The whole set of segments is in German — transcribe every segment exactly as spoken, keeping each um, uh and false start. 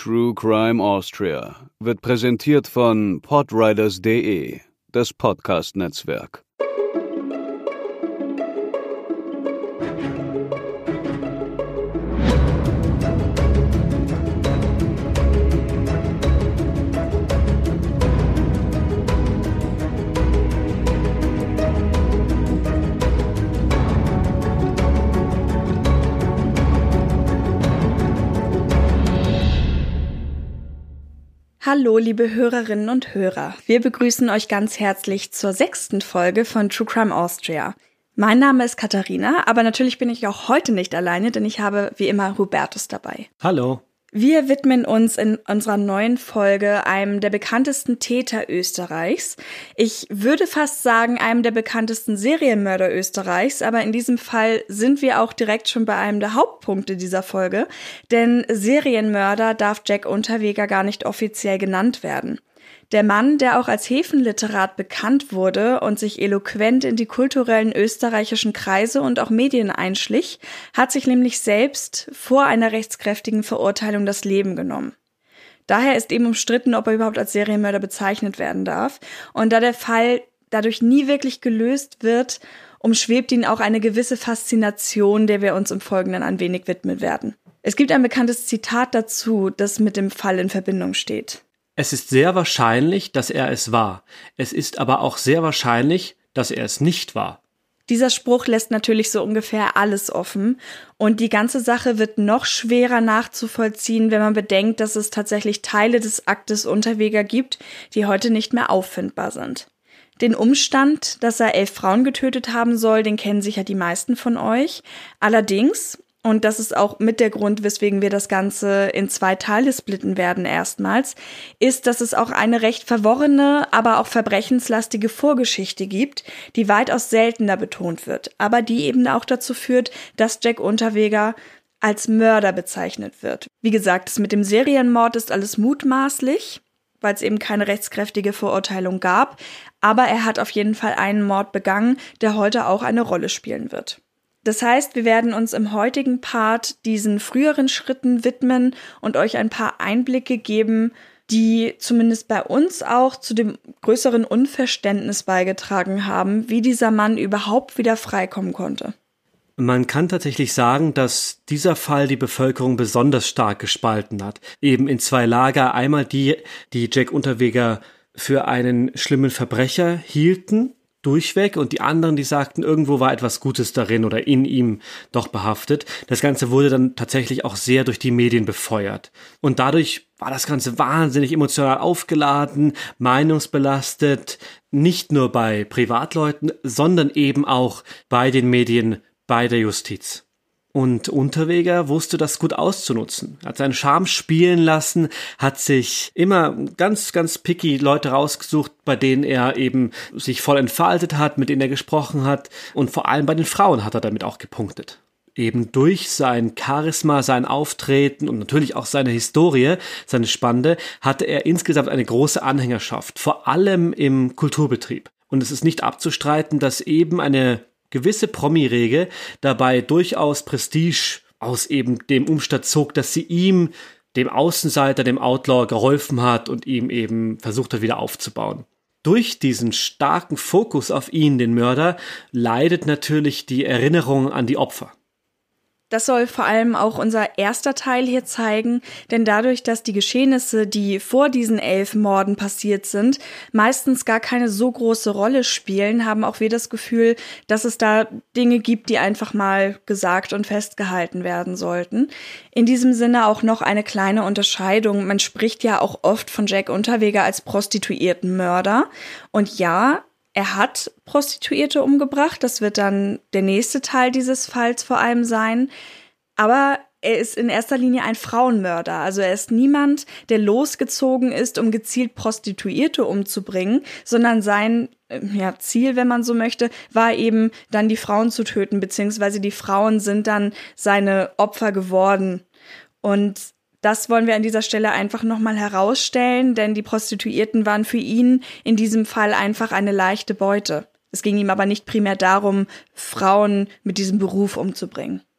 True Crime Austria wird präsentiert von podriders punkt de, das Podcast-Netzwerk. Hallo, liebe Hörerinnen und Hörer. Wir begrüßen euch ganz herzlich zur sechsten Folge von True Crime Austria. Mein Name ist Katharina, aber natürlich bin ich auch heute nicht alleine, denn ich habe wie immer Hubertus dabei. Hallo. Wir widmen uns in unserer neuen Folge einem der bekanntesten Täter Österreichs. Ich würde fast sagen, einem der bekanntesten Serienmörder Österreichs, aber in diesem Fall sind wir auch direkt schon bei einem der Hauptpunkte dieser Folge, denn Serienmörder darf Jack Unterweger gar nicht offiziell genannt werden. Der Mann, der auch als Häfenliterat bekannt wurde und sich eloquent in die kulturellen österreichischen Kreise und auch Medien einschlich, hat sich nämlich selbst vor einer rechtskräftigen Verurteilung das Leben genommen. Daher ist eben umstritten, ob er überhaupt als Serienmörder bezeichnet werden darf. Und da der Fall dadurch nie wirklich gelöst wird, umschwebt ihn auch eine gewisse Faszination, der wir uns im Folgenden ein wenig widmen werden. Es gibt ein bekanntes Zitat dazu, das mit dem Fall in Verbindung steht. Es ist sehr wahrscheinlich, dass er es war. Es ist aber auch sehr wahrscheinlich, dass er es nicht war. Dieser Spruch lässt natürlich so ungefähr alles offen. Und die ganze Sache wird noch schwerer nachzuvollziehen, wenn man bedenkt, dass es tatsächlich Teile des Aktes Unterweger gibt, die heute nicht mehr auffindbar sind. Den Umstand, dass er elf Frauen getötet haben soll, den kennen sicher die meisten von euch. Allerdings, und das ist auch mit der Grund, weswegen wir das Ganze in zwei Teile splitten werden erstmals, ist, dass es auch eine recht verworrene, aber auch verbrechenslastige Vorgeschichte gibt, die weitaus seltener betont wird, aber die eben auch dazu führt, dass Jack Unterweger als Mörder bezeichnet wird. Wie gesagt, das mit dem Serienmord ist alles mutmaßlich, weil es eben keine rechtskräftige Verurteilung gab, aber er hat auf jeden Fall einen Mord begangen, der heute auch eine Rolle spielen wird. Das heißt, wir werden uns im heutigen Part diesen früheren Schritten widmen und euch ein paar Einblicke geben, die zumindest bei uns auch zu dem größeren Unverständnis beigetragen haben, wie dieser Mann überhaupt wieder freikommen konnte. Man kann tatsächlich sagen, dass dieser Fall die Bevölkerung besonders stark gespalten hat. Eben in zwei Lager. Einmal die, die Jack Unterweger für einen schlimmen Verbrecher hielten, durchweg, und die anderen, die sagten, irgendwo war etwas Gutes darin oder in ihm doch behaftet. Das Ganze wurde dann tatsächlich auch sehr durch die Medien befeuert. Und dadurch war das Ganze wahnsinnig emotional aufgeladen, meinungsbelastet, nicht nur bei Privatleuten, sondern eben auch bei den Medien, bei der Justiz. Und Unterweger wusste das gut auszunutzen, hat seinen Charme spielen lassen, hat sich immer ganz, ganz picky Leute rausgesucht, bei denen er eben sich voll entfaltet hat, mit denen er gesprochen hat, und vor allem bei den Frauen hat er damit auch gepunktet. Eben durch sein Charisma, sein Auftreten und natürlich auch seine Historie, seine Spannende, hatte er insgesamt eine große Anhängerschaft, vor allem im Kulturbetrieb. Und es ist nicht abzustreiten, dass eben eine gewisse Promi-Regel dabei durchaus Prestige aus eben dem Umstand zog, dass sie ihm, dem Außenseiter, dem Outlaw, geholfen hat und ihm eben versucht hat, wieder aufzubauen. Durch diesen starken Fokus auf ihn, den Mörder, leidet natürlich die Erinnerung an die Opfer. Das soll vor allem auch unser erster Teil hier zeigen, denn dadurch, dass die Geschehnisse, die vor diesen elf Morden passiert sind, meistens gar keine so große Rolle spielen, haben auch wir das Gefühl, dass es da Dinge gibt, die einfach mal gesagt und festgehalten werden sollten. In diesem Sinne auch noch eine kleine Unterscheidung. Man spricht ja auch oft von Jack Unterweger als Prostituiertenmörder. Und ja, er hat Prostituierte umgebracht, das wird dann der nächste Teil dieses Falls vor allem sein, aber er ist in erster Linie ein Frauenmörder, also er ist niemand, der losgezogen ist, um gezielt Prostituierte umzubringen, sondern sein ja, Ziel, wenn man so möchte, war eben dann die Frauen zu töten, beziehungsweise die Frauen sind dann seine Opfer geworden. Und das wollen wir an dieser Stelle einfach nochmal herausstellen, denn die Prostituierten waren für ihn in diesem Fall einfach eine leichte Beute. Es ging ihm aber nicht primär darum, Frauen mit diesem Beruf umzubringen.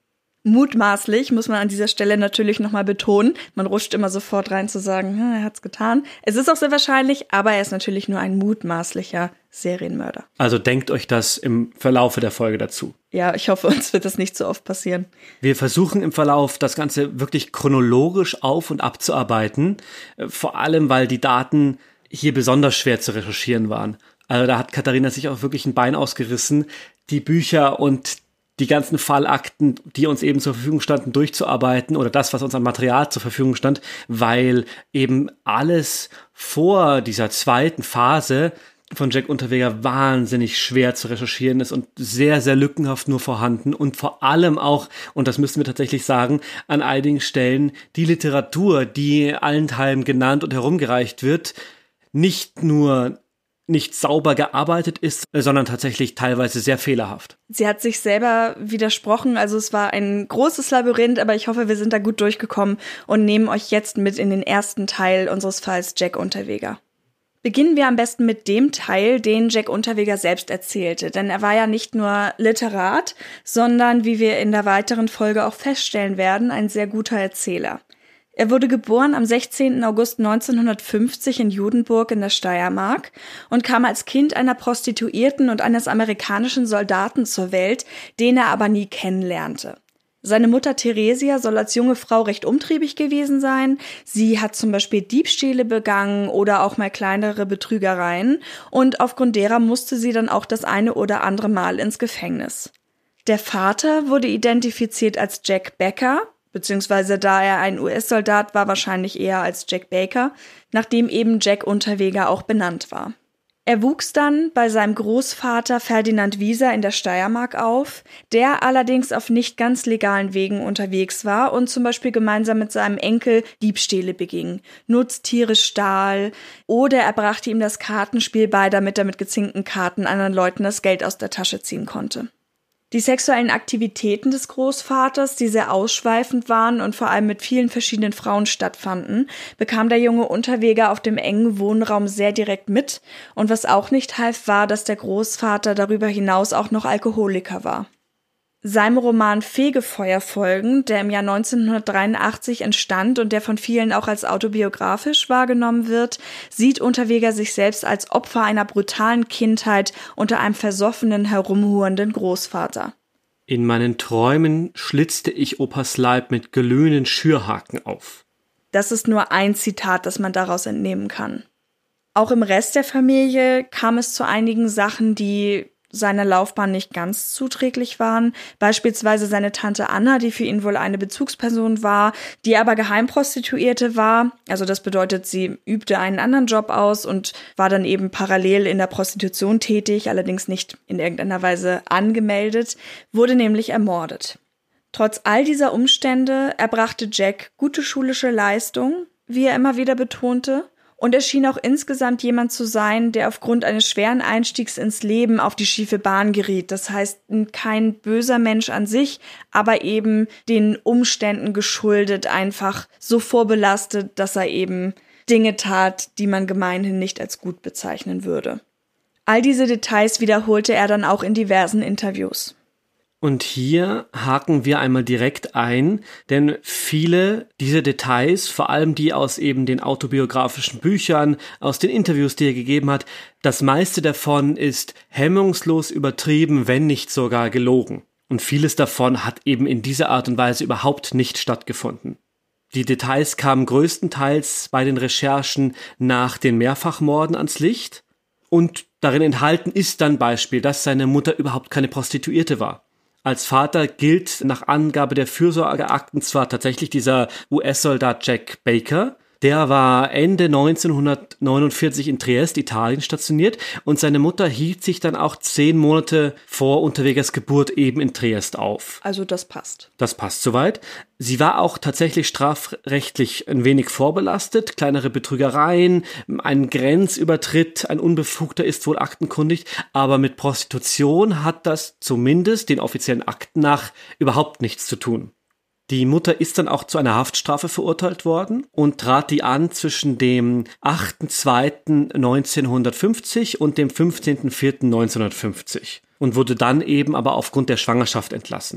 Mutmaßlich, muss man an dieser Stelle natürlich nochmal betonen. Man rutscht immer sofort rein zu sagen, hm, er hat's getan. Es ist auch sehr wahrscheinlich, aber er ist natürlich nur ein mutmaßlicher Serienmörder. Also denkt euch das im Verlaufe der Folge dazu. Ja, ich hoffe, uns wird das nicht so oft passieren. Wir versuchen im Verlauf, das Ganze wirklich chronologisch auf- und abzuarbeiten. Vor allem, weil die Daten hier besonders schwer zu recherchieren waren. Also da hat Katharina sich auch wirklich ein Bein ausgerissen, die Bücher und die ganzen Fallakten, die uns eben zur Verfügung standen, durchzuarbeiten oder das, was uns an Material zur Verfügung stand, weil eben alles vor dieser zweiten Phase von Jack Unterweger wahnsinnig schwer zu recherchieren ist und sehr, sehr lückenhaft nur vorhanden und vor allem auch, und das müssen wir tatsächlich sagen, an einigen Stellen die Literatur, die allenthalben genannt und herumgereicht wird, nicht nur nicht sauber gearbeitet ist, sondern tatsächlich teilweise sehr fehlerhaft. Sie hat sich selber widersprochen, also es war ein großes Labyrinth, aber ich hoffe, wir sind da gut durchgekommen und nehmen euch jetzt mit in den ersten Teil unseres Falls Jack Unterweger. Beginnen wir am besten mit dem Teil, den Jack Unterweger selbst erzählte, denn er war ja nicht nur Literat, sondern, wie wir in der weiteren Folge auch feststellen werden, ein sehr guter Erzähler. Er wurde geboren am sechzehnten August neunzehnhundertfünfzig in Judenburg in der Steiermark und kam als Kind einer Prostituierten und eines amerikanischen Soldaten zur Welt, den er aber nie kennenlernte. Seine Mutter Theresia soll als junge Frau recht umtriebig gewesen sein. Sie hat zum Beispiel Diebstähle begangen oder auch mal kleinere Betrügereien und aufgrund derer musste sie dann auch das eine oder andere Mal ins Gefängnis. Der Vater wurde identifiziert als Jack Becker, beziehungsweise da er ein U S-Soldat war, wahrscheinlich eher als Jack Baker, nachdem eben Jack Unterweger auch benannt war. Er wuchs dann bei seinem Großvater Ferdinand Wieser in der Steiermark auf, der allerdings auf nicht ganz legalen Wegen unterwegs war und zum Beispiel gemeinsam mit seinem Enkel Diebstähle beging, Nutztiere stahl oder er brachte ihm das Kartenspiel bei, damit er mit gezinkten Karten anderen Leuten das Geld aus der Tasche ziehen konnte. Die sexuellen Aktivitäten des Großvaters, die sehr ausschweifend waren und vor allem mit vielen verschiedenen Frauen stattfanden, bekam der junge Unterweger auf dem engen Wohnraum sehr direkt mit. Und was auch nicht half, war, dass der Großvater darüber hinaus auch noch Alkoholiker war. Seinem Roman Fegefeuer folgend, der im Jahr neunzehnhundertdreiundachtzig entstand und der von vielen auch als autobiografisch wahrgenommen wird, sieht Unterweger sich selbst als Opfer einer brutalen Kindheit unter einem versoffenen, herumhuernden Großvater. In meinen Träumen schlitzte ich Opas Leib mit glühenden Schürhaken auf. Das ist nur ein Zitat, das man daraus entnehmen kann. Auch im Rest der Familie kam es zu einigen Sachen, die seiner Laufbahn nicht ganz zuträglich waren. Beispielsweise seine Tante Anna, die für ihn wohl eine Bezugsperson war, die aber Geheimprostituierte war. Also das bedeutet, sie übte einen anderen Job aus und war dann eben parallel in der Prostitution tätig, allerdings nicht in irgendeiner Weise angemeldet, wurde nämlich ermordet. Trotz all dieser Umstände erbrachte Jack gute schulische Leistung, wie er immer wieder betonte. Und er schien auch insgesamt jemand zu sein, der aufgrund eines schweren Einstiegs ins Leben auf die schiefe Bahn geriet. Das heißt, kein böser Mensch an sich, aber eben den Umständen geschuldet, einfach so vorbelastet, dass er eben Dinge tat, die man gemeinhin nicht als gut bezeichnen würde. All diese Details wiederholte er dann auch in diversen Interviews. Und hier haken wir einmal direkt ein, denn viele dieser Details, vor allem die aus eben den autobiografischen Büchern, aus den Interviews, die er gegeben hat, das meiste davon ist hemmungslos übertrieben, wenn nicht sogar gelogen. Und vieles davon hat eben in dieser Art und Weise überhaupt nicht stattgefunden. Die Details kamen größtenteils bei den Recherchen nach den Mehrfachmorden ans Licht und darin enthalten ist dann Beispiel, dass seine Mutter überhaupt keine Prostituierte war. Als Vater gilt nach Angabe der Fürsorgeakten zwar tatsächlich dieser U S-Soldat Jack Baker, der war Ende neunzehnhundertneunundvierzig in Triest, Italien, stationiert und seine Mutter hielt sich dann auch zehn Monate vor Unterwegers Geburt eben in Triest auf. Also das passt. Das passt soweit. Sie war auch tatsächlich strafrechtlich ein wenig vorbelastet, kleinere Betrügereien, ein Grenzübertritt, ein Unbefugter ist wohl aktenkundig, aber mit Prostitution hat das zumindest den offiziellen Akten nach überhaupt nichts zu tun. Die Mutter ist dann auch zu einer Haftstrafe verurteilt worden und trat die an zwischen dem achten zweiten neunzehnhundertfünfzig und dem fünfzehnten vierten neunzehnhundertfünfzig und wurde dann eben aber aufgrund der Schwangerschaft entlassen.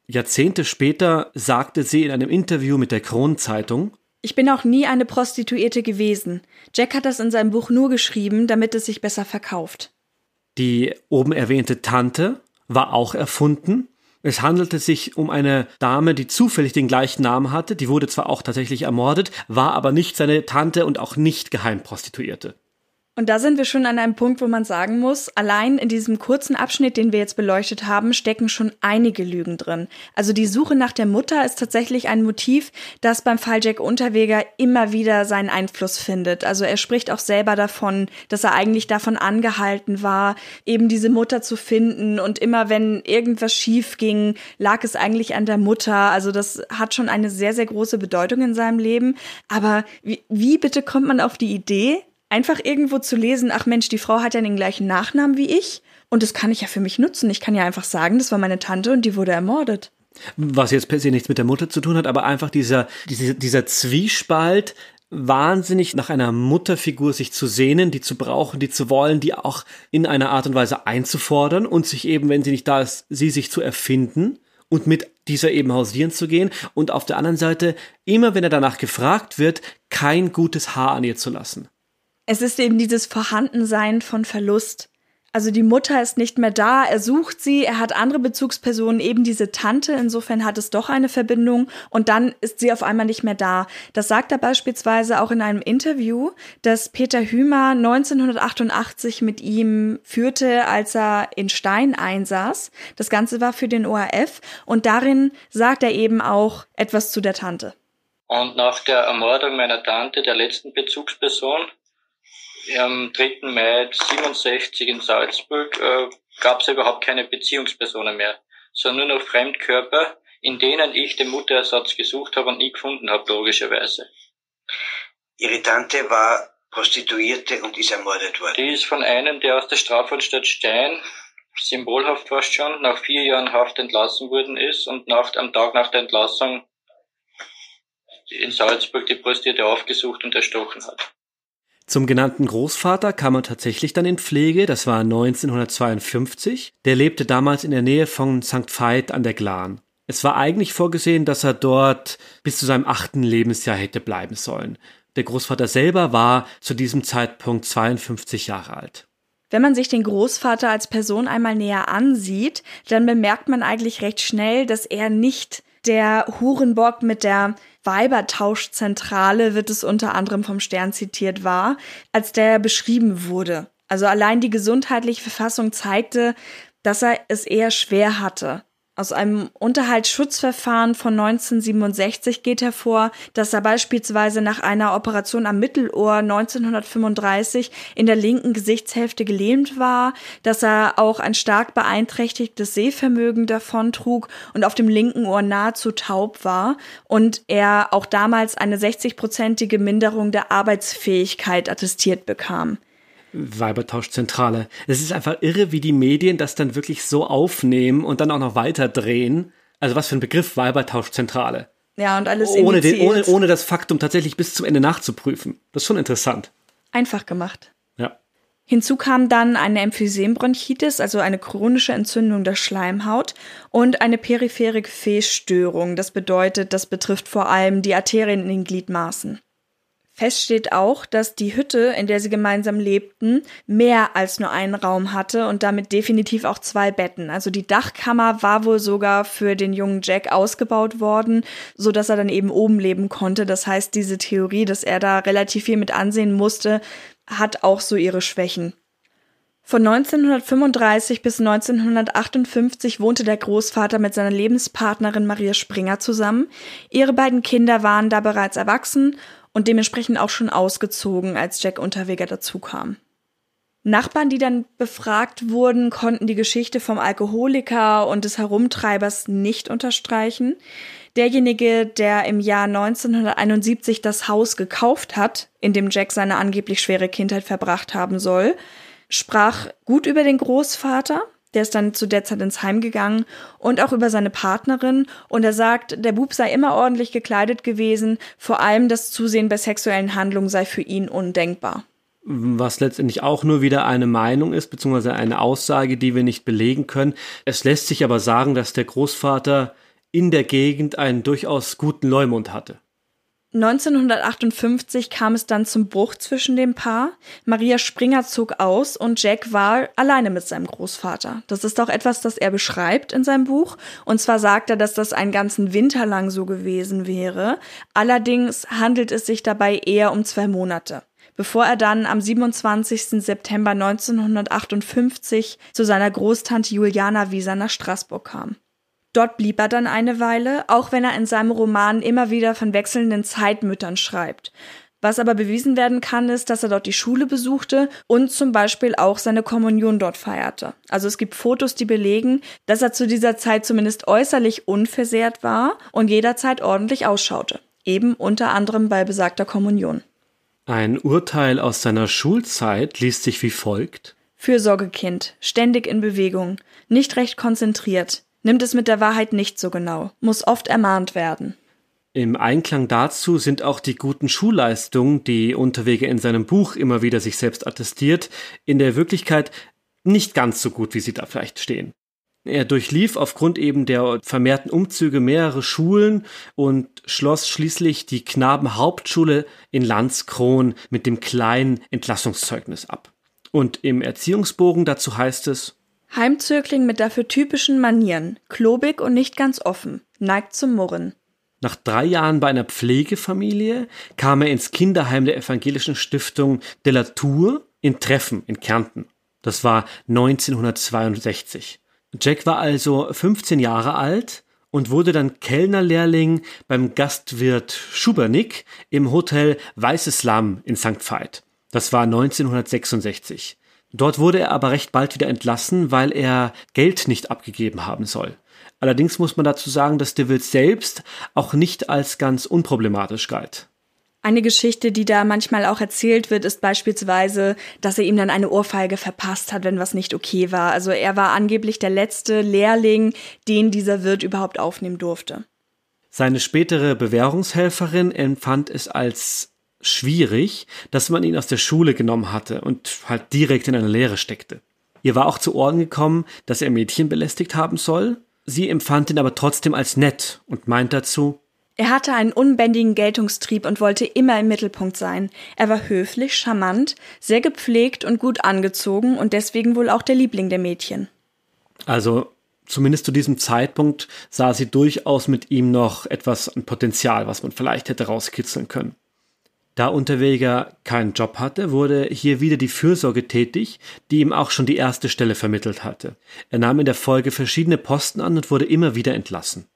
Jahrzehnte später sagte sie in einem Interview mit der Kronenzeitung: Ich bin auch nie eine Prostituierte gewesen. Jack hat das in seinem Buch nur geschrieben, damit es sich besser verkauft. Die oben erwähnte Tante war auch erfunden. Es handelte sich um eine Dame, die zufällig den gleichen Namen hatte. Die wurde zwar auch tatsächlich ermordet, war aber nicht seine Tante und auch nicht Geheimprostituierte. Und da sind wir schon an einem Punkt, wo man sagen muss, allein in diesem kurzen Abschnitt, den wir jetzt beleuchtet haben, stecken schon einige Lügen drin. Also die Suche nach der Mutter ist tatsächlich ein Motiv, das beim Fall Jack Unterweger immer wieder seinen Einfluss findet. Also er spricht auch selber davon, dass er eigentlich davon angehalten war, eben diese Mutter zu finden. Und immer wenn irgendwas schief ging, lag es eigentlich an der Mutter. Also das hat schon eine sehr, sehr große Bedeutung in seinem Leben. Aber wie, wie bitte kommt man auf die Idee, einfach irgendwo zu lesen, ach Mensch, die Frau hat ja den gleichen Nachnamen wie ich und das kann ich ja für mich nutzen. Ich kann ja einfach sagen, das war meine Tante und die wurde ermordet. Was jetzt per se nichts mit der Mutter zu tun hat, aber einfach dieser, dieser, dieser Zwiespalt, wahnsinnig nach einer Mutterfigur sich zu sehnen, die zu brauchen, die zu wollen, die auch in einer Art und Weise einzufordern und sich eben, wenn sie nicht da ist, sie sich zu erfinden und mit dieser eben hausieren zu gehen und auf der anderen Seite, immer wenn er danach gefragt wird, kein gutes Haar an ihr zu lassen. Es ist eben dieses Vorhandensein von Verlust. Also die Mutter ist nicht mehr da, er sucht sie, er hat andere Bezugspersonen, eben diese Tante, insofern hat es doch eine Verbindung und dann ist sie auf einmal nicht mehr da. Das sagt er beispielsweise auch in einem Interview, das Peter Hümer neunzehnhundertachtundachtzig mit ihm führte, als er in Stein einsaß. Das Ganze war für den O R F und darin sagt er eben auch etwas zu der Tante. Und nach der Ermordung meiner Tante, der letzten Bezugsperson, am dritten Mai siebenundsechzig in Salzburg äh, gab es überhaupt keine Beziehungspersonen mehr, sondern nur noch Fremdkörper, in denen ich den Mutterersatz gesucht habe und nie gefunden habe, logischerweise. Ihre Tante war Prostituierte und ist ermordet worden. Die ist von einem, der aus der Strafanstalt Stein, symbolhaft fast schon, nach vier Jahren Haft entlassen worden ist und nach, am Tag nach der Entlassung in Salzburg die Prostituierte aufgesucht und erstochen hat. Zum genannten Großvater kam er tatsächlich dann in Pflege, das war neunzehnhundertzweiundfünfzig. Der lebte damals in der Nähe von Sankt Veit an der Glan. Es war eigentlich vorgesehen, dass er dort bis zu seinem achten Lebensjahr hätte bleiben sollen. Der Großvater selber war zu diesem Zeitpunkt zweiundfünfzig Jahre alt. Wenn man sich den Großvater als Person einmal näher ansieht, dann bemerkt man eigentlich recht schnell, dass er nicht der Hurenbock mit der Weibertauschzentrale, wird es unter anderem vom Stern zitiert, war, als der beschrieben wurde. Also allein die gesundheitliche Verfassung zeigte, dass er es eher schwer hatte. Aus einem Unterhaltsschutzverfahren von neunzehnhundertsiebenundsechzig geht hervor, dass er beispielsweise nach einer Operation am Mittelohr neunzehnhundertfünfunddreißig in der linken Gesichtshälfte gelähmt war, dass er auch ein stark beeinträchtigtes Sehvermögen davontrug und auf dem linken Ohr nahezu taub war und er auch damals eine sechzig-prozentige Minderung der Arbeitsfähigkeit attestiert bekam. Weibertauschzentrale. Es ist einfach irre, wie die Medien das dann wirklich so aufnehmen und dann auch noch weiterdrehen. Also was für ein Begriff, Weibertauschzentrale. Ja, und alles ohne, den, ohne, ohne das Faktum tatsächlich bis zum Ende nachzuprüfen. Das ist schon interessant. Einfach gemacht. Ja. Hinzu kam dann eine Emphysembronchitis, also eine chronische Entzündung der Schleimhaut und eine periphere Gefäßstörung. Das bedeutet, das betrifft vor allem die Arterien in den Gliedmaßen. Fest steht auch, dass die Hütte, in der sie gemeinsam lebten, mehr als nur einen Raum hatte und damit definitiv auch zwei Betten. Also die Dachkammer war wohl sogar für den jungen Jack ausgebaut worden, so dass er dann eben oben leben konnte. Das heißt, diese Theorie, dass er da relativ viel mit ansehen musste, hat auch so ihre Schwächen. Von neunzehnhundertfünfunddreißig bis neunzehnhundertachtundfünfzig wohnte der Großvater mit seiner Lebenspartnerin Maria Springer zusammen. Ihre beiden Kinder waren da bereits erwachsen und dementsprechend auch schon ausgezogen, als Jack Unterweger dazukam. Nachbarn, die dann befragt wurden, konnten die Geschichte vom Alkoholiker und des Herumtreibers nicht unterstreichen. Derjenige, der im Jahr neunzehnhunderteinundsiebzig das Haus gekauft hat, in dem Jack seine angeblich schwere Kindheit verbracht haben soll, sprach gut über den Großvater. Der ist dann zu der Zeit ins Heim gegangen und auch über seine Partnerin. Und er sagt, der Bub sei immer ordentlich gekleidet gewesen. Vor allem das Zusehen bei sexuellen Handlungen sei für ihn undenkbar. Was letztendlich auch nur wieder eine Meinung ist, beziehungsweise eine Aussage, die wir nicht belegen können. Es lässt sich aber sagen, dass der Großvater in der Gegend einen durchaus guten Leumund hatte. neunzehnhundertachtundfünfzig kam es dann zum Bruch zwischen dem Paar. Maria Springer zog aus und Jack war alleine mit seinem Großvater. Das ist auch etwas, das er beschreibt in seinem Buch. Und zwar sagt er, dass das einen ganzen Winter lang so gewesen wäre. Allerdings handelt es sich dabei eher um zwei Monate, bevor er dann am siebenundzwanzigsten September neunzehnhundertachtundfünfzig zu seiner Großtante Juliana Wieser nach Straßburg kam. Dort blieb er dann eine Weile, auch wenn er in seinem Roman immer wieder von wechselnden Zeitmüttern schreibt. Was aber bewiesen werden kann, ist, dass er dort die Schule besuchte und zum Beispiel auch seine Kommunion dort feierte. Also es gibt Fotos, die belegen, dass er zu dieser Zeit zumindest äußerlich unversehrt war und jederzeit ordentlich ausschaute. Eben unter anderem bei besagter Kommunion. Ein Urteil aus seiner Schulzeit liest sich wie folgt: Fürsorgekind, ständig in Bewegung, nicht recht konzentriert. Nimmt es mit der Wahrheit nicht so genau, muss oft ermahnt werden. Im Einklang dazu sind auch die guten Schulleistungen, die Unterweger in seinem Buch immer wieder sich selbst attestiert, in der Wirklichkeit nicht ganz so gut, wie sie da vielleicht stehen. Er durchlief aufgrund eben der vermehrten Umzüge mehrere Schulen und schloss schließlich die Knabenhauptschule in Landskron mit dem kleinen Entlassungszeugnis ab. Und im Erziehungsbogen dazu heißt es: Heimzögling mit dafür typischen Manieren, klobig und nicht ganz offen, neigt zum Murren. Nach drei Jahren bei einer Pflegefamilie kam er ins Kinderheim der evangelischen Stiftung de la Tour in Treffen in Kärnten. Das war neunzehnhundertzweiundsechzig. Jack war also fünfzehn Jahre alt und wurde dann Kellnerlehrling beim Gastwirt Schubernick im Hotel Weißes Lamm in Sankt Veit. Das war neunzehnhundertsechsundsechzig. Dort wurde er aber recht bald wieder entlassen, weil er Geld nicht abgegeben haben soll. Allerdings muss man dazu sagen, dass de Wild selbst auch nicht als ganz unproblematisch galt. Eine Geschichte, die da manchmal auch erzählt wird, ist beispielsweise, dass er ihm dann eine Ohrfeige verpasst hat, wenn was nicht okay war. Also er war angeblich der letzte Lehrling, den dieser Wirt überhaupt aufnehmen durfte. Seine spätere Bewährungshelferin empfand es als schwierig, dass man ihn aus der Schule genommen hatte und halt direkt in eine Lehre steckte. Ihr war auch zu Ohren gekommen, dass er Mädchen belästigt haben soll. Sie empfand ihn aber trotzdem als nett und meint dazu: Er hatte einen unbändigen Geltungstrieb und wollte immer im Mittelpunkt sein. Er war höflich, charmant, sehr gepflegt und gut angezogen und deswegen wohl auch der Liebling der Mädchen. Also zumindest zu diesem Zeitpunkt sah sie durchaus mit ihm noch etwas an Potenzial, was man vielleicht hätte rauskitzeln können. Da Unterweger keinen Job hatte, wurde hier wieder die Fürsorge tätig, die ihm auch schon die erste Stelle vermittelt hatte. Er nahm in der Folge verschiedene Posten an und wurde immer wieder entlassen.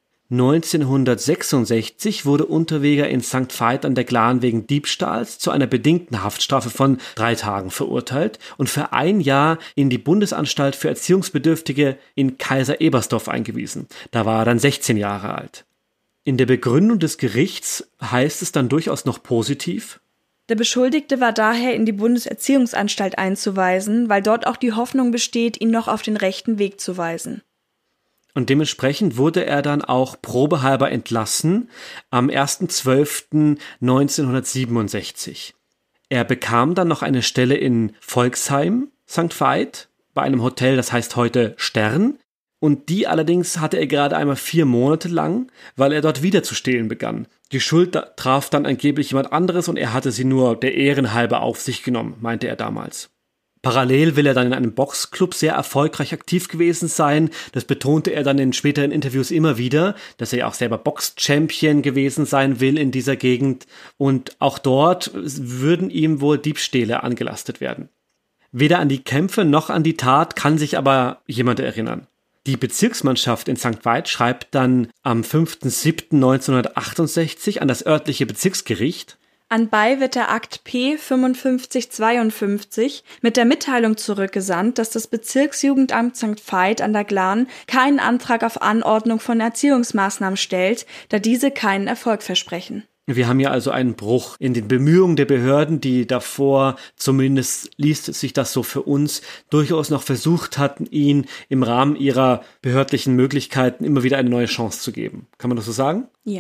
neunzehnhundertsechsundsechzig wurde Unterweger in Sankt Veit an der Glan wegen Diebstahls zu einer bedingten Haftstrafe von drei Tagen verurteilt und für ein Jahr in die Bundesanstalt für Erziehungsbedürftige in Kaiser Ebersdorf eingewiesen. Da war er dann sechzehn Jahre alt. In der Begründung des Gerichts heißt es dann durchaus noch positiv: Der Beschuldigte war daher in die Bundeserziehungsanstalt einzuweisen, weil dort auch die Hoffnung besteht, ihn noch auf den rechten Weg zu weisen. Und dementsprechend wurde er dann auch probehalber entlassen am erster zwölfter neunzehnhundertsiebenundsechzig. Er bekam dann noch eine Stelle in Volksheim, Sankt Veit, bei einem Hotel, das heißt heute Stern. Und die allerdings hatte er gerade einmal vier Monate lang, weil er dort wieder zu stehlen begann. Die Schuld traf dann angeblich jemand anderes und er hatte sie nur der Ehren halber auf sich genommen, meinte er damals. Parallel will er dann in einem Boxclub sehr erfolgreich aktiv gewesen sein. Das betonte er dann in späteren Interviews immer wieder, dass er ja auch selber Box-Champion gewesen sein will in dieser Gegend. Und auch dort würden ihm wohl Diebstähle angelastet werden. Weder an die Kämpfe noch an die Tat kann sich aber jemand erinnern. Die Bezirksmannschaft in Sankt Veit schreibt dann am fünfter siebter neunzehnhundertachtundsechzig an das örtliche Bezirksgericht: Anbei wird der Akt P fünfundfünfzig zweiundfünfzig mit der Mitteilung zurückgesandt, dass das Bezirksjugendamt Sankt Veit an der Glan keinen Antrag auf Anordnung von Erziehungsmaßnahmen stellt, da diese keinen Erfolg versprechen. Wir haben ja also einen Bruch in den Bemühungen der Behörden, die davor, zumindest liest sich das so für uns, durchaus noch versucht hatten, ihn im Rahmen ihrer behördlichen Möglichkeiten immer wieder eine neue Chance zu geben. Kann man das so sagen? Ja.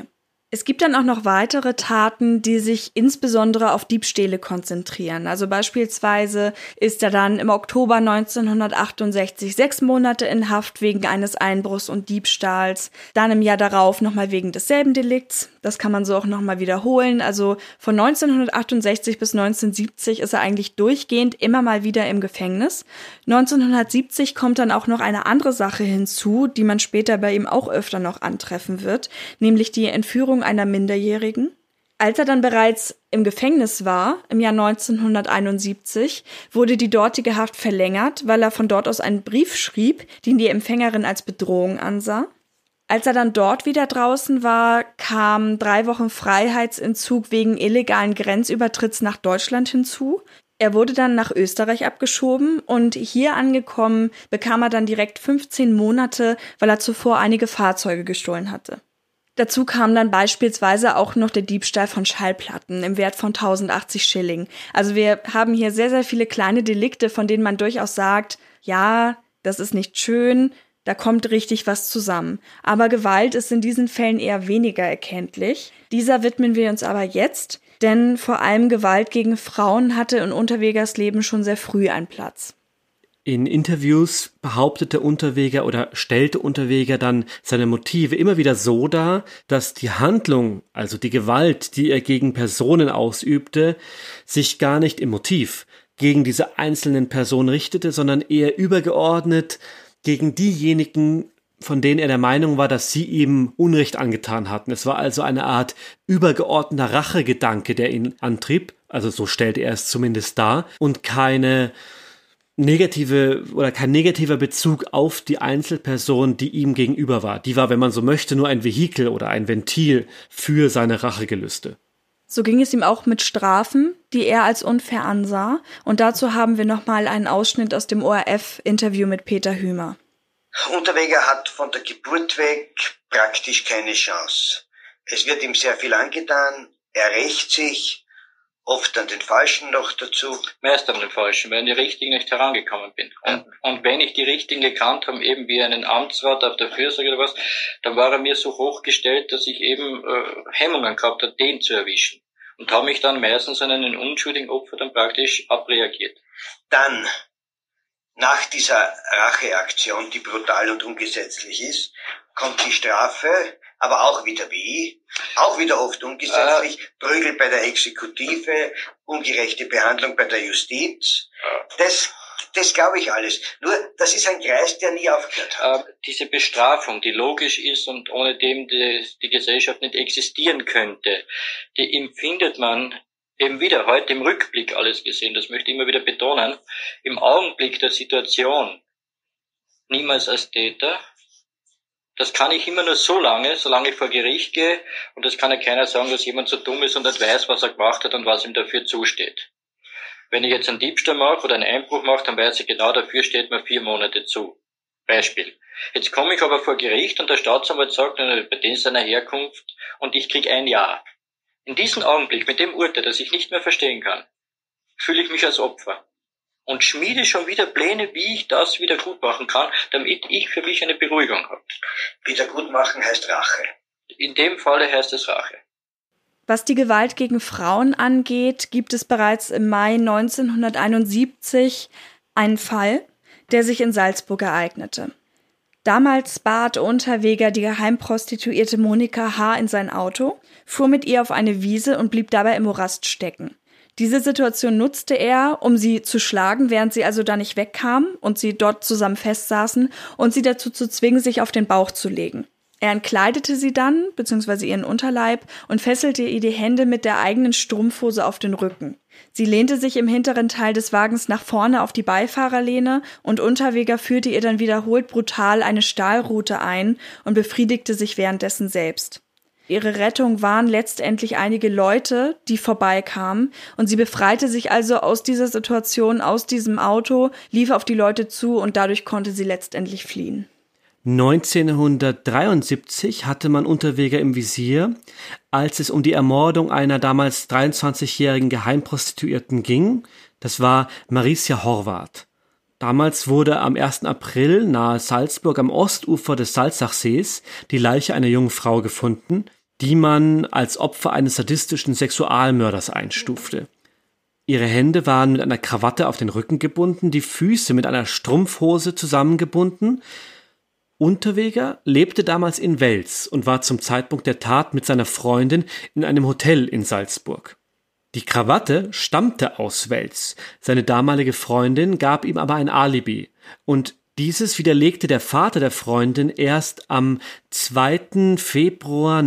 Es gibt dann auch noch weitere Taten, die sich insbesondere auf Diebstähle konzentrieren. Also beispielsweise ist er dann im Oktober neunzehnhundertachtundsechzig sechs Monate in Haft wegen eines Einbruchs und Diebstahls. Dann im Jahr darauf nochmal wegen desselben Delikts. Das kann man so auch nochmal wiederholen. Also von neunzehnhundertachtundsechzig bis neunzehnhundertsiebzig ist er eigentlich durchgehend immer mal wieder im Gefängnis. neunzehnhundertsiebzig kommt dann auch noch eine andere Sache hinzu, die man später bei ihm auch öfter noch antreffen wird, nämlich die Entführung einer Minderjährigen. Als er dann bereits im Gefängnis war, im Jahr neunzehnhunderteinundsiebzig, wurde die dortige Haft verlängert, weil er von dort aus einen Brief schrieb, den die Empfängerin als Bedrohung ansah. Als er dann dort wieder draußen war, kam drei Wochen Freiheitsentzug wegen illegalen Grenzübertritts nach Deutschland hinzu. Er wurde dann nach Österreich abgeschoben und hier angekommen bekam er dann direkt fünfzehn Monate, weil er zuvor einige Fahrzeuge gestohlen hatte. Dazu kam dann beispielsweise auch noch der Diebstahl von Schallplatten im Wert von tausendachtzig Schilling. Also wir haben hier sehr, sehr viele kleine Delikte, von denen man durchaus sagt, ja, das ist nicht schön, da kommt richtig was zusammen. Aber Gewalt ist in diesen Fällen eher weniger erkenntlich. Dieser widmen wir uns aber jetzt, denn vor allem Gewalt gegen Frauen hatte in Unterwegers Leben schon sehr früh einen Platz. In Interviews behauptete Unterweger oder stellte Unterweger dann seine Motive immer wieder so dar, dass die Handlung, also die Gewalt, die er gegen Personen ausübte, sich gar nicht im Motiv gegen diese einzelnen Personen richtete, sondern eher übergeordnet gegen diejenigen, von denen er der Meinung war, dass sie ihm Unrecht angetan hatten. Es war also eine Art übergeordneter Rachegedanke, der ihn antrieb, also so stellte er es zumindest dar, und keine negative oder kein negativer Bezug auf die Einzelperson, die ihm gegenüber war. Die war, wenn man so möchte, nur ein Vehikel oder ein Ventil für seine Rachegelüste. So ging es ihm auch mit Strafen, die er als unfair ansah. Und dazu haben wir nochmal einen Ausschnitt aus dem O R F-Interview mit Peter Hümer. Unterweger hat von der Geburt weg praktisch keine Chance. Es wird ihm sehr viel angetan, er rächt sich, oft an den Falschen noch dazu. Meist an den Falschen, weil ich an die Richtigen nicht herangekommen bin. Und, und wenn ich die Richtigen gekannt habe, eben wie einen Amtswart auf der Fürsorge oder was, dann war er mir so hochgestellt, dass ich eben äh, Hemmungen gehabt habe, den zu erwischen. Und habe mich dann meistens an einen unschuldigen Opfer dann praktisch abreagiert. Dann, nach dieser Racheaktion, die brutal und ungesetzlich ist, kommt die Strafe, aber auch wieder wie, auch wieder oft ungesetzlich, äh, Prügel bei der Exekutive, ungerechte Behandlung bei der Justiz. Das, das glaube ich alles. Nur, das ist ein Kreis, der nie aufgehört hat. Äh, diese Bestrafung, die logisch ist und ohne dem die, die Gesellschaft nicht existieren könnte, die empfindet man eben wieder heute im Rückblick alles gesehen, das möchte ich immer wieder betonen, im Augenblick der Situation niemals als Täter. Das kann ich immer nur so lange, solange ich vor Gericht gehe, und das kann ja keiner sagen, dass jemand so dumm ist und nicht weiß, was er gemacht hat und was ihm dafür zusteht. Wenn ich jetzt einen Diebstahl mache oder einen Einbruch mache, dann weiß ich genau, dafür steht mir vier Monate zu. Beispiel. Jetzt komme ich aber vor Gericht und der Staatsanwalt sagt, bei denen seiner Herkunft, und ich kriege ein Jahr. In diesem Augenblick, mit dem Urteil, das ich nicht mehr verstehen kann, fühle ich mich als Opfer. Und schmiede schon wieder Pläne, wie ich das wieder gut machen kann, damit ich für mich eine Beruhigung habe. Wiedergutmachen heißt Rache. In dem Falle heißt es Rache. Was die Gewalt gegen Frauen angeht, gibt es bereits im Mai neunzehnhunderteinundsiebzig einen Fall, der sich in Salzburg ereignete. Damals bat Unterweger die Geheimprostituierte Monika H. in sein Auto, fuhr mit ihr auf eine Wiese und blieb dabei im Morast stecken. Diese Situation nutzte er, um sie zu schlagen, während sie also da nicht wegkam und sie dort zusammen festsaßen, und sie dazu zu zwingen, sich auf den Bauch zu legen. Er entkleidete sie dann, beziehungsweise ihren Unterleib, und fesselte ihr die Hände mit der eigenen Strumpfhose auf den Rücken. Sie lehnte sich im hinteren Teil des Wagens nach vorne auf die Beifahrerlehne, und Unterweger führte ihr dann wiederholt brutal eine Stahlrute ein und befriedigte sich währenddessen selbst. Ihre Rettung waren letztendlich einige Leute, die vorbeikamen, und sie befreite sich also aus dieser Situation, aus diesem Auto, lief auf die Leute zu, und dadurch konnte sie letztendlich fliehen. neunzehnhundertdreiundsiebzig hatte man Unterweger im Visier, als es um die Ermordung einer damals dreiundzwanzigjährigen Geheimprostituierten ging. Das war Maricia Horvath. Damals wurde am ersten April nahe Salzburg am Ostufer des Salzachsees die Leiche einer jungen Frau gefunden. die man als Opfer eines sadistischen Sexualmörders einstufte. Ihre Hände waren mit einer Krawatte auf den Rücken gebunden, die Füße mit einer Strumpfhose zusammengebunden. Unterweger lebte damals in Wels und war zum Zeitpunkt der Tat mit seiner Freundin in einem Hotel in Salzburg. Die Krawatte stammte aus Wels. Seine damalige Freundin gab ihm aber ein Alibi. Und dieses widerlegte der Vater der Freundin erst am zweiten Februar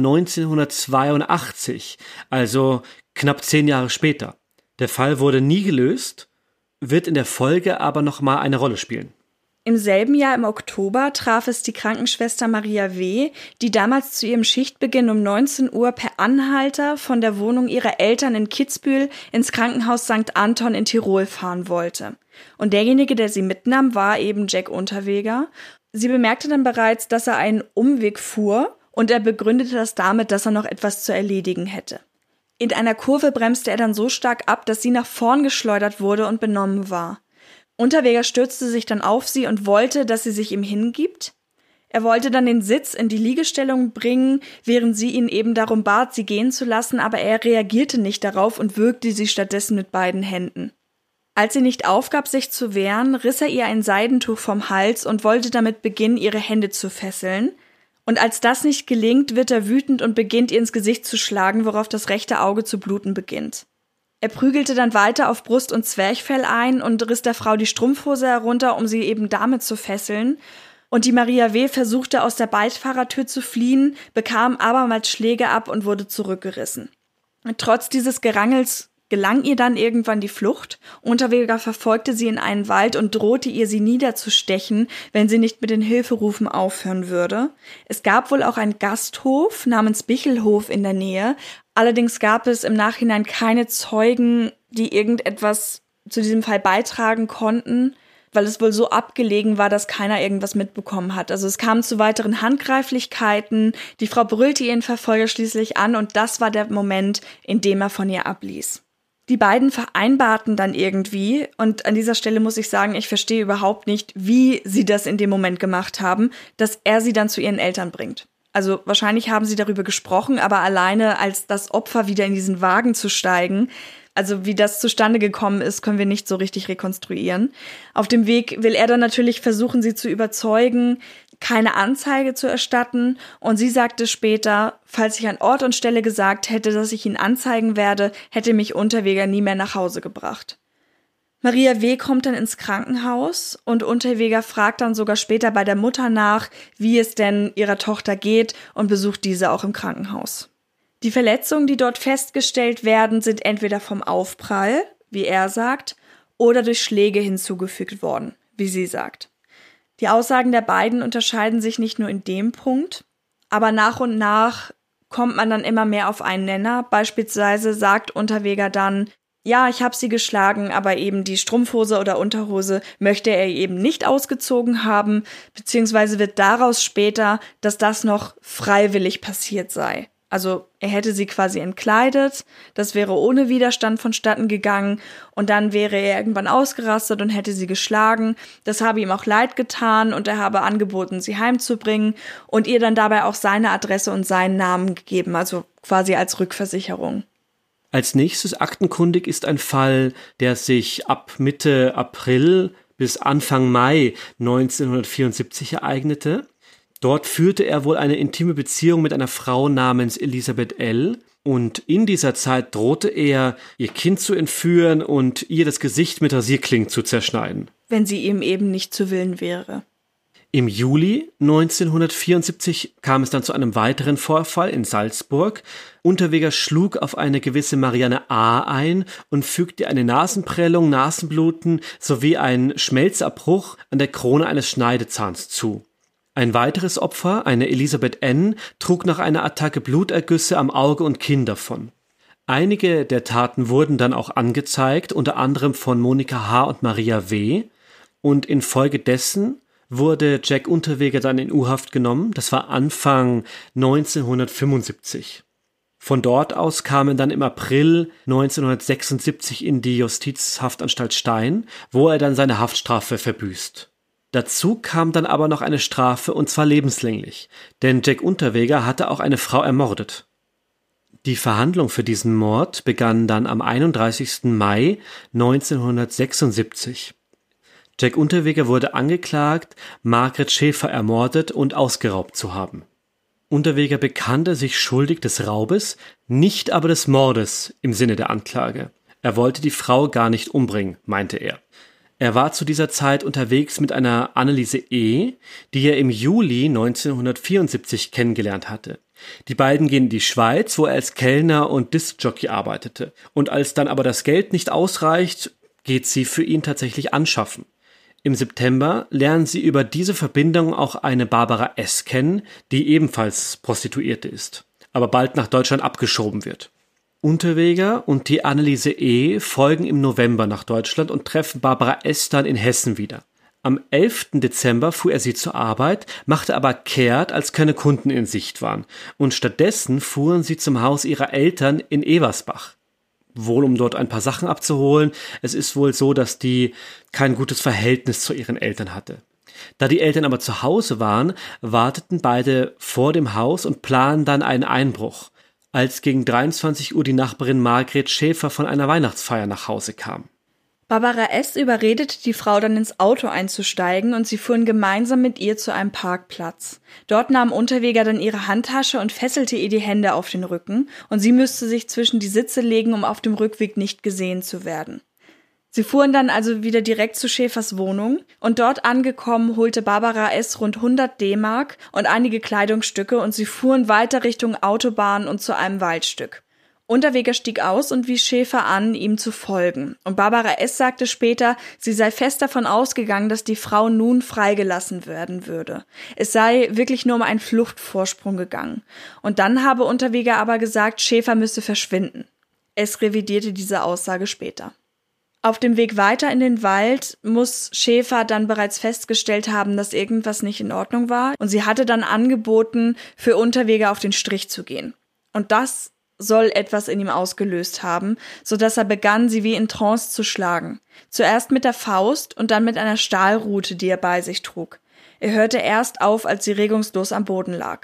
neunzehnhundertzweiundachtzig, also knapp zehn Jahre später. Der Fall wurde nie gelöst, wird in der Folge aber nochmal eine Rolle spielen. Im selben Jahr im Oktober traf es die Krankenschwester Maria W., die damals zu ihrem Schichtbeginn um neunzehn Uhr per Anhalter von der Wohnung ihrer Eltern in Kitzbühel ins Krankenhaus Sankt Anton in Tirol fahren wollte. Und derjenige, der sie mitnahm, war eben Jack Unterweger. Sie bemerkte dann bereits, dass er einen Umweg fuhr und er begründete das damit, dass er noch etwas zu erledigen hätte. In einer Kurve bremste er dann so stark ab, dass sie nach vorn geschleudert wurde und benommen war. Unterweger stürzte sich dann auf sie und wollte, dass sie sich ihm hingibt. Er wollte dann den Sitz in die Liegestellung bringen, während sie ihn eben darum bat, sie gehen zu lassen, aber er reagierte nicht darauf und würgte sie stattdessen mit beiden Händen. Als sie nicht aufgab, sich zu wehren, riss er ihr ein Seidentuch vom Hals und wollte damit beginnen, ihre Hände zu fesseln. Und als das nicht gelingt, wird er wütend und beginnt, ihr ins Gesicht zu schlagen, worauf das rechte Auge zu bluten beginnt. Er prügelte dann weiter auf Brust und Zwerchfell ein und riss der Frau die Strumpfhose herunter, um sie eben damit zu fesseln. Und die Maria W. versuchte aus der Beifahrertür zu fliehen, bekam abermals Schläge ab und wurde zurückgerissen. Und trotz dieses Gerangels gelang ihr dann irgendwann die Flucht. Unterweger verfolgte sie in einen Wald und drohte ihr, sie niederzustechen, wenn sie nicht mit den Hilferufen aufhören würde. Es gab wohl auch einen Gasthof namens Bichelhof in der Nähe. Allerdings gab es im Nachhinein keine Zeugen, die irgendetwas zu diesem Fall beitragen konnten, weil es wohl so abgelegen war, dass keiner irgendwas mitbekommen hat. Also es kam zu weiteren Handgreiflichkeiten, die Frau brüllte ihren Verfolger schließlich an und das war der Moment, in dem er von ihr abließ. Die beiden vereinbarten dann irgendwie, und an dieser Stelle muss ich sagen, ich verstehe überhaupt nicht, wie sie das in dem Moment gemacht haben, dass er sie dann zu ihren Eltern bringt. Also wahrscheinlich haben sie darüber gesprochen, aber alleine als das Opfer wieder in diesen Wagen zu steigen, also wie das zustande gekommen ist, können wir nicht so richtig rekonstruieren. Auf dem Weg will er dann natürlich versuchen, sie zu überzeugen, keine Anzeige zu erstatten. Und sie sagte später, falls ich an Ort und Stelle gesagt hätte, dass ich ihn anzeigen werde, hätte mich Unterweger nie mehr nach Hause gebracht. Maria W. kommt dann ins Krankenhaus und Unterweger fragt dann sogar später bei der Mutter nach, wie es denn ihrer Tochter geht und besucht diese auch im Krankenhaus. Die Verletzungen, die dort festgestellt werden, sind entweder vom Aufprall, wie er sagt, oder durch Schläge hinzugefügt worden, wie sie sagt. Die Aussagen der beiden unterscheiden sich nicht nur in dem Punkt, aber nach und nach kommt man dann immer mehr auf einen Nenner. Beispielsweise sagt Unterweger dann, ja, ich habe sie geschlagen, aber eben die Strumpfhose oder Unterhose möchte er eben nicht ausgezogen haben, beziehungsweise wird daraus später, dass das noch freiwillig passiert sei. Also er hätte sie quasi entkleidet, das wäre ohne Widerstand vonstatten gegangen und dann wäre er irgendwann ausgerastet und hätte sie geschlagen. Das habe ihm auch leid getan und er habe angeboten, sie heimzubringen und ihr dann dabei auch seine Adresse und seinen Namen gegeben, also quasi als Rückversicherung. Als nächstes aktenkundig ist ein Fall, der sich ab Mitte April bis Anfang Mai neunzehnhundertvierundsiebzig ereignete. Dort führte er wohl eine intime Beziehung mit einer Frau namens Elisabeth L. Und in dieser Zeit drohte er, ihr Kind zu entführen und ihr das Gesicht mit Rasierklingen zu zerschneiden. Wenn sie ihm eben nicht zu Willen wäre. Im Juli neunzehnhundertvierundsiebzig kam es dann zu einem weiteren Vorfall in Salzburg. Unterweger schlug auf eine gewisse Marianne A. ein und fügte eine Nasenprellung, Nasenbluten sowie einen Schmelzabbruch an der Krone eines Schneidezahns zu. Ein weiteres Opfer, eine Elisabeth N., trug nach einer Attacke Blutergüsse am Auge und Kinn davon. Einige der Taten wurden dann auch angezeigt, unter anderem von Monika H. und Maria W. Und infolgedessen wurde Jack Unterweger dann in U-Haft genommen. Das war Anfang neunzehnhundertfünfundsiebzig. Von dort aus kam er dann im April neunzehnhundertsechsundsiebzig in die Justizhaftanstalt Stein, wo er dann seine Haftstrafe verbüßt. Dazu kam dann aber noch eine Strafe, und zwar lebenslänglich, denn Jack Unterweger hatte auch eine Frau ermordet. Die Verhandlung für diesen Mord begann dann am einunddreißigsten Mai neunzehnhundertsechsundsiebzig. Jack Unterweger wurde angeklagt, Margret Schäfer ermordet und ausgeraubt zu haben. Unterweger bekannte sich schuldig des Raubes, nicht aber des Mordes im Sinne der Anklage. Er wollte die Frau gar nicht umbringen, meinte er. Er war zu dieser Zeit unterwegs mit einer Anneliese E., die er im Juli neunzehnhundertvierundsiebzig kennengelernt hatte. Die beiden gehen in die Schweiz, wo er als Kellner und Diskjockey arbeitete. Und als dann aber das Geld nicht ausreicht, geht sie für ihn tatsächlich anschaffen. Im September lernen sie über diese Verbindung auch eine Barbara S. kennen, die ebenfalls Prostituierte ist, aber bald nach Deutschland abgeschoben wird. Unterweger und die Anneliese E. folgen im November nach Deutschland und treffen Barbara S. dann in Hessen wieder. Am elften Dezember fuhr er sie zur Arbeit, machte aber kehrt, als keine Kunden in Sicht waren. Und stattdessen fuhren sie zum Haus ihrer Eltern in Eversbach. Wohl um dort ein paar Sachen abzuholen. Es ist wohl so, dass die kein gutes Verhältnis zu ihren Eltern hatte. Da die Eltern aber zu Hause waren, warteten beide vor dem Haus und planen dann einen Einbruch, als gegen dreiundzwanzig Uhr die Nachbarin Margret Schäfer von einer Weihnachtsfeier nach Hause kam. Barbara S. überredete die Frau dann ins Auto einzusteigen und sie fuhren gemeinsam mit ihr zu einem Parkplatz. Dort nahm Unterweger dann ihre Handtasche und fesselte ihr die Hände auf den Rücken und sie müsste sich zwischen die Sitze legen, um auf dem Rückweg nicht gesehen zu werden. Sie fuhren dann also wieder direkt zu Schäfers Wohnung und dort angekommen holte Barbara S. rund hundert D-Mark und einige Kleidungsstücke und sie fuhren weiter Richtung Autobahn und zu einem Waldstück. Unterweger stieg aus und wies Schäfer an, ihm zu folgen. Und Barbara S. sagte später, sie sei fest davon ausgegangen, dass die Frau nun freigelassen werden würde. Es sei wirklich nur um einen Fluchtvorsprung gegangen. Und dann habe Unterweger aber gesagt, Schäfer müsse verschwinden. Es revidierte diese Aussage später. Auf dem Weg weiter in den Wald muss Schäfer dann bereits festgestellt haben, dass irgendwas nicht in Ordnung war. Und sie hatte dann angeboten, für Unterweger auf den Strich zu gehen. Und das soll etwas in ihm ausgelöst haben, so dass er begann, sie wie in Trance zu schlagen. Zuerst mit der Faust und dann mit einer Stahlrute, die er bei sich trug. Er hörte erst auf, als sie regungslos am Boden lag.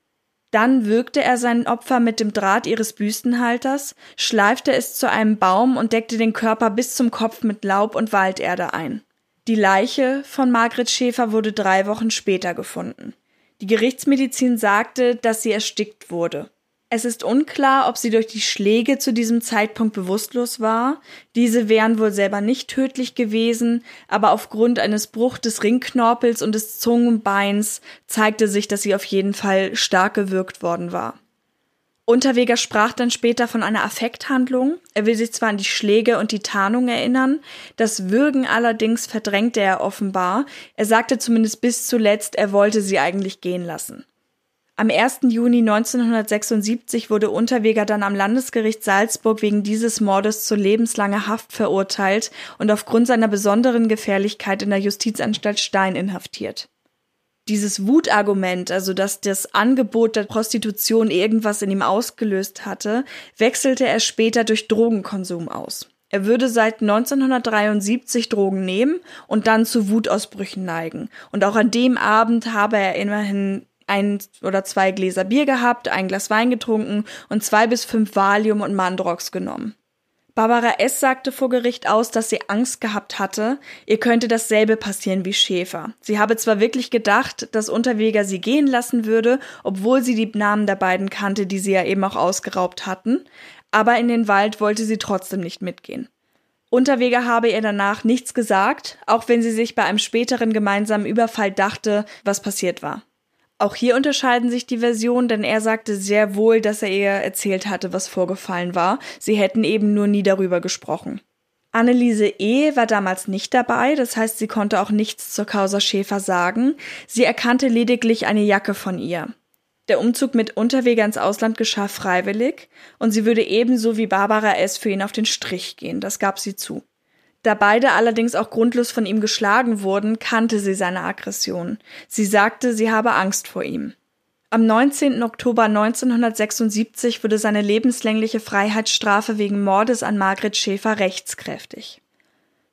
Dann würgte er sein Opfer mit dem Draht ihres Büstenhalters, schleifte es zu einem Baum und deckte den Körper bis zum Kopf mit Laub und Walderde ein. Die Leiche von Margret Schäfer wurde drei Wochen später gefunden. Die Gerichtsmedizin sagte, dass sie erstickt wurde. Es ist unklar, ob sie durch die Schläge zu diesem Zeitpunkt bewusstlos war. Diese wären wohl selber nicht tödlich gewesen, aber aufgrund eines Bruchs des Ringknorpels und des Zungenbeins zeigte sich, dass sie auf jeden Fall stark gewürgt worden war. Unterweger sprach dann später von einer Affekthandlung. Er will sich zwar an die Schläge und die Tarnung erinnern, das Würgen allerdings verdrängte er offenbar. Er sagte zumindest bis zuletzt, er wollte sie eigentlich gehen lassen. Am ersten Juni neunzehnhundertsechsundsiebzig wurde Unterweger dann am Landesgericht Salzburg wegen dieses Mordes zu lebenslanger Haft verurteilt und aufgrund seiner besonderen Gefährlichkeit in der Justizanstalt Stein inhaftiert. Dieses Wutargument, also dass das Angebot der Prostitution irgendwas in ihm ausgelöst hatte, wechselte er später durch Drogenkonsum aus. Er würde seit neunzehnhundertdreiundsiebzig Drogen nehmen und dann zu Wutausbrüchen neigen. Und auch an dem Abend habe er immerhin ein oder zwei Gläser Bier gehabt, ein Glas Wein getrunken und zwei bis fünf Valium und Mandrox genommen. Barbara S. sagte vor Gericht aus, dass sie Angst gehabt hatte, ihr könnte dasselbe passieren wie Schäfer. Sie habe zwar wirklich gedacht, dass Unterweger sie gehen lassen würde, obwohl sie die Namen der beiden kannte, die sie ja eben auch ausgeraubt hatten, aber in den Wald wollte sie trotzdem nicht mitgehen. Unterweger habe ihr danach nichts gesagt, auch wenn sie sich bei einem späteren gemeinsamen Überfall dachte, was passiert war. Auch hier unterscheiden sich die Versionen, denn er sagte sehr wohl, dass er ihr erzählt hatte, was vorgefallen war. Sie hätten eben nur nie darüber gesprochen. Anneliese E. war damals nicht dabei, das heißt, sie konnte auch nichts zur Causa Schäfer sagen. Sie erkannte lediglich eine Jacke von ihr. Der Umzug mit Unterweger ins Ausland geschah freiwillig und sie würde ebenso wie Barbara S. für ihn auf den Strich gehen, das gab sie zu. Da beide allerdings auch grundlos von ihm geschlagen wurden, kannte sie seine Aggression. Sie sagte, sie habe Angst vor ihm. Am neunzehnten Oktober neunzehnhundertsechsundsiebzig wurde seine lebenslängliche Freiheitsstrafe wegen Mordes an Margret Schäfer rechtskräftig.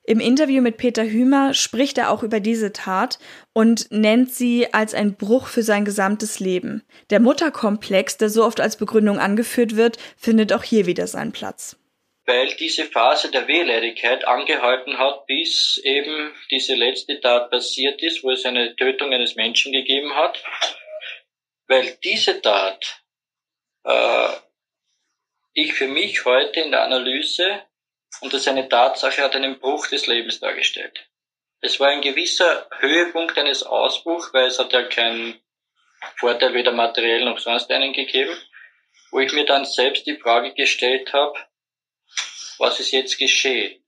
Im Interview mit Peter Hümer spricht er auch über diese Tat und nennt sie als ein Bruch für sein gesamtes Leben. Der Mutterkomplex, der so oft als Begründung angeführt wird, findet auch hier wieder seinen Platz. Weil diese Phase der Wehleidigkeit angehalten hat, bis eben diese letzte Tat passiert ist, wo es eine Tötung eines Menschen gegeben hat. Weil diese Tat äh, ich für mich heute in der Analyse, und das ist eine Tatsache, hat einen Bruch des Lebens dargestellt. Es war ein gewisser Höhepunkt eines Ausbruchs, weil es hat ja keinen Vorteil weder materiell noch sonst einen gegeben, wo ich mir dann selbst die Frage gestellt habe, was ist jetzt geschehen?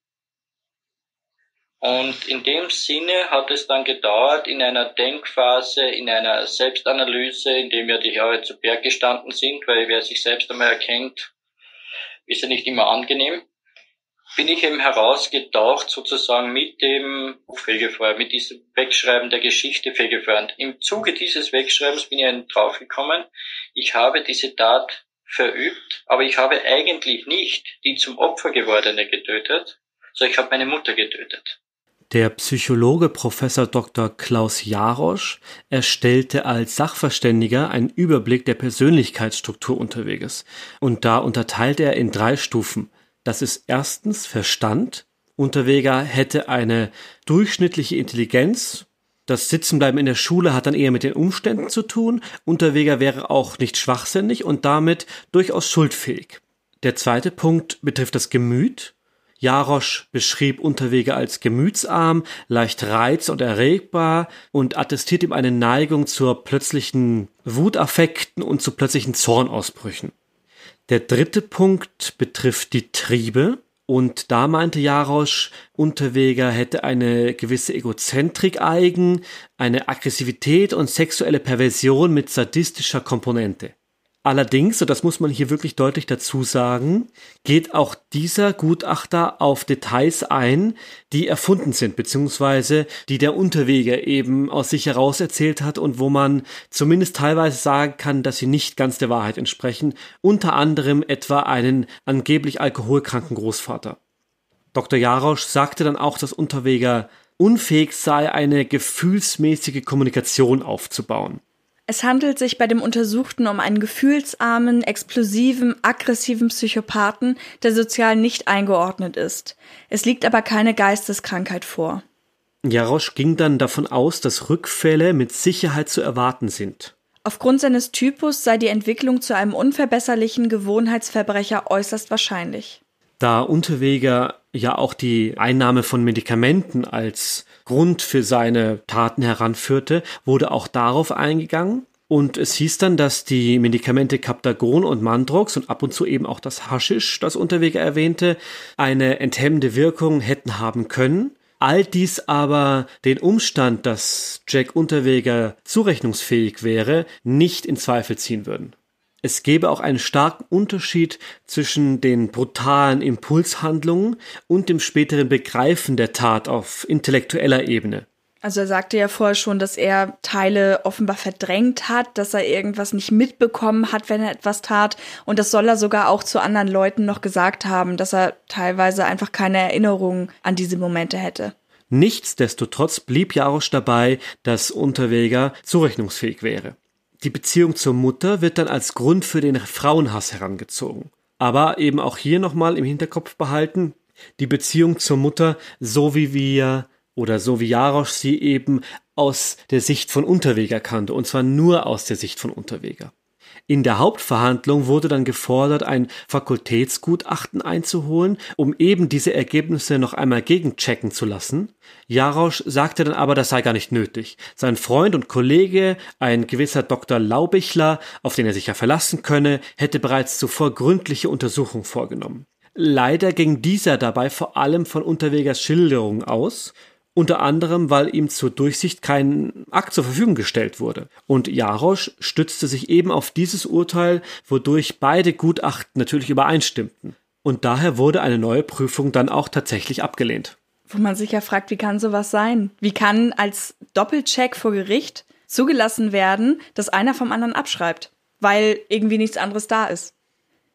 Und in dem Sinne hat es dann gedauert, in einer Denkphase, in einer Selbstanalyse, in dem ja die Jahre zu Berg gestanden sind, weil wer sich selbst einmal erkennt, ist ja nicht immer angenehm, bin ich eben herausgetaucht sozusagen mit dem Fegefeuer, mit diesem Wegschreiben der Geschichte Fegefeuer. Und im Zuge dieses Wegschreibens bin ich draufgekommen, ich habe diese Tat verübt, aber ich habe eigentlich nicht die zum Opfer gewordene getötet, sondern ich habe meine Mutter getötet. Der Psychologe Professor Doktor Klaus Jarosch erstellte als Sachverständiger einen Überblick der Persönlichkeitsstruktur Unterwegers. Und da unterteilt er in drei Stufen. Das ist erstens Verstand. Unterweger hätte eine durchschnittliche Intelligenz. Das Sitzenbleiben in der Schule hat dann eher mit den Umständen zu tun. Unterweger wäre auch nicht schwachsinnig und damit durchaus schuldfähig. Der zweite Punkt betrifft das Gemüt. Jarosch beschrieb Unterweger als gemütsarm, leicht reiz- und erregbar und attestiert ihm eine Neigung zur plötzlichen Wutaffekten und zu plötzlichen Zornausbrüchen. Der dritte Punkt betrifft die Triebe und da meinte Jarosch, Unterweger hätte eine gewisse Egozentrik eigen, eine Aggressivität und sexuelle Perversion mit sadistischer Komponente. Allerdings, und das muss man hier wirklich deutlich dazu sagen, geht auch dieser Gutachter auf Details ein, die erfunden sind, beziehungsweise die der Unterweger eben aus sich heraus erzählt hat und wo man zumindest teilweise sagen kann, dass sie nicht ganz der Wahrheit entsprechen, unter anderem etwa einen angeblich alkoholkranken Großvater. Doktor Jarosch sagte dann auch, dass Unterweger unfähig sei, eine gefühlsmäßige Kommunikation aufzubauen. Es handelt sich bei dem Untersuchten um einen gefühlsarmen, explosiven, aggressiven Psychopathen, der sozial nicht eingeordnet ist. Es liegt aber keine Geisteskrankheit vor. Jarosch ging dann davon aus, dass Rückfälle mit Sicherheit zu erwarten sind. Aufgrund seines Typus sei die Entwicklung zu einem unverbesserlichen Gewohnheitsverbrecher äußerst wahrscheinlich. Da Unterweger ja auch die Einnahme von Medikamenten als Grund für seine Taten heranführte, wurde auch darauf eingegangen. Und es hieß dann, dass die Medikamente Captagon und Mandrox und ab und zu eben auch das Haschisch, das Unterweger erwähnte, eine enthemmende Wirkung hätten haben können. All dies aber den Umstand, dass Jack Unterweger zurechnungsfähig wäre, nicht in Zweifel ziehen würden. Es gäbe auch einen starken Unterschied zwischen den brutalen Impulshandlungen und dem späteren Begreifen der Tat auf intellektueller Ebene. Also er sagte ja vorher schon, dass er Teile offenbar verdrängt hat, dass er irgendwas nicht mitbekommen hat, wenn er etwas tat. Und das soll er sogar auch zu anderen Leuten noch gesagt haben, dass er teilweise einfach keine Erinnerung an diese Momente hätte. Nichtsdestotrotz blieb Jarosch dabei, dass Unterweger zurechnungsfähig wäre. Die Beziehung zur Mutter wird dann als Grund für den Frauenhass herangezogen. Aber eben auch hier nochmal im Hinterkopf behalten, die Beziehung zur Mutter, so wie wir oder so wie Jarosch sie eben aus der Sicht von Unterweger kannte, und zwar nur aus der Sicht von Unterweger. In der Hauptverhandlung wurde dann gefordert, ein Fakultätsgutachten einzuholen, um eben diese Ergebnisse noch einmal gegenchecken zu lassen. Jarosch sagte dann aber, das sei gar nicht nötig. Sein Freund und Kollege, ein gewisser Doktor Laubichler, auf den er sich ja verlassen könne, hätte bereits zuvor gründliche Untersuchungen vorgenommen. Leider ging dieser dabei vor allem von Unterwegers Schilderungen aus, unter anderem, weil ihm zur Durchsicht kein Akt zur Verfügung gestellt wurde. Und Jarosch stützte sich eben auf dieses Urteil, wodurch beide Gutachten natürlich übereinstimmten. Und daher wurde eine neue Prüfung dann auch tatsächlich abgelehnt. Wo man sich ja fragt, wie kann sowas sein? Wie kann als Doppelcheck vor Gericht zugelassen werden, dass einer vom anderen abschreibt, weil irgendwie nichts anderes da ist?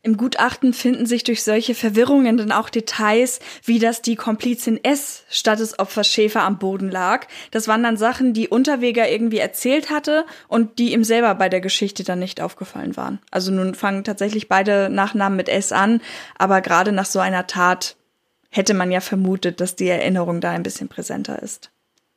Im Gutachten finden sich durch solche Verwirrungen dann auch Details, wie dass die Komplizin S statt des Opfers Schäfer am Boden lag. Das waren dann Sachen, die Unterweger irgendwie erzählt hatte und die ihm selber bei der Geschichte dann nicht aufgefallen waren. Also nun fangen tatsächlich beide Nachnamen mit S an, aber gerade nach so einer Tat hätte man ja vermutet, dass die Erinnerung da ein bisschen präsenter ist.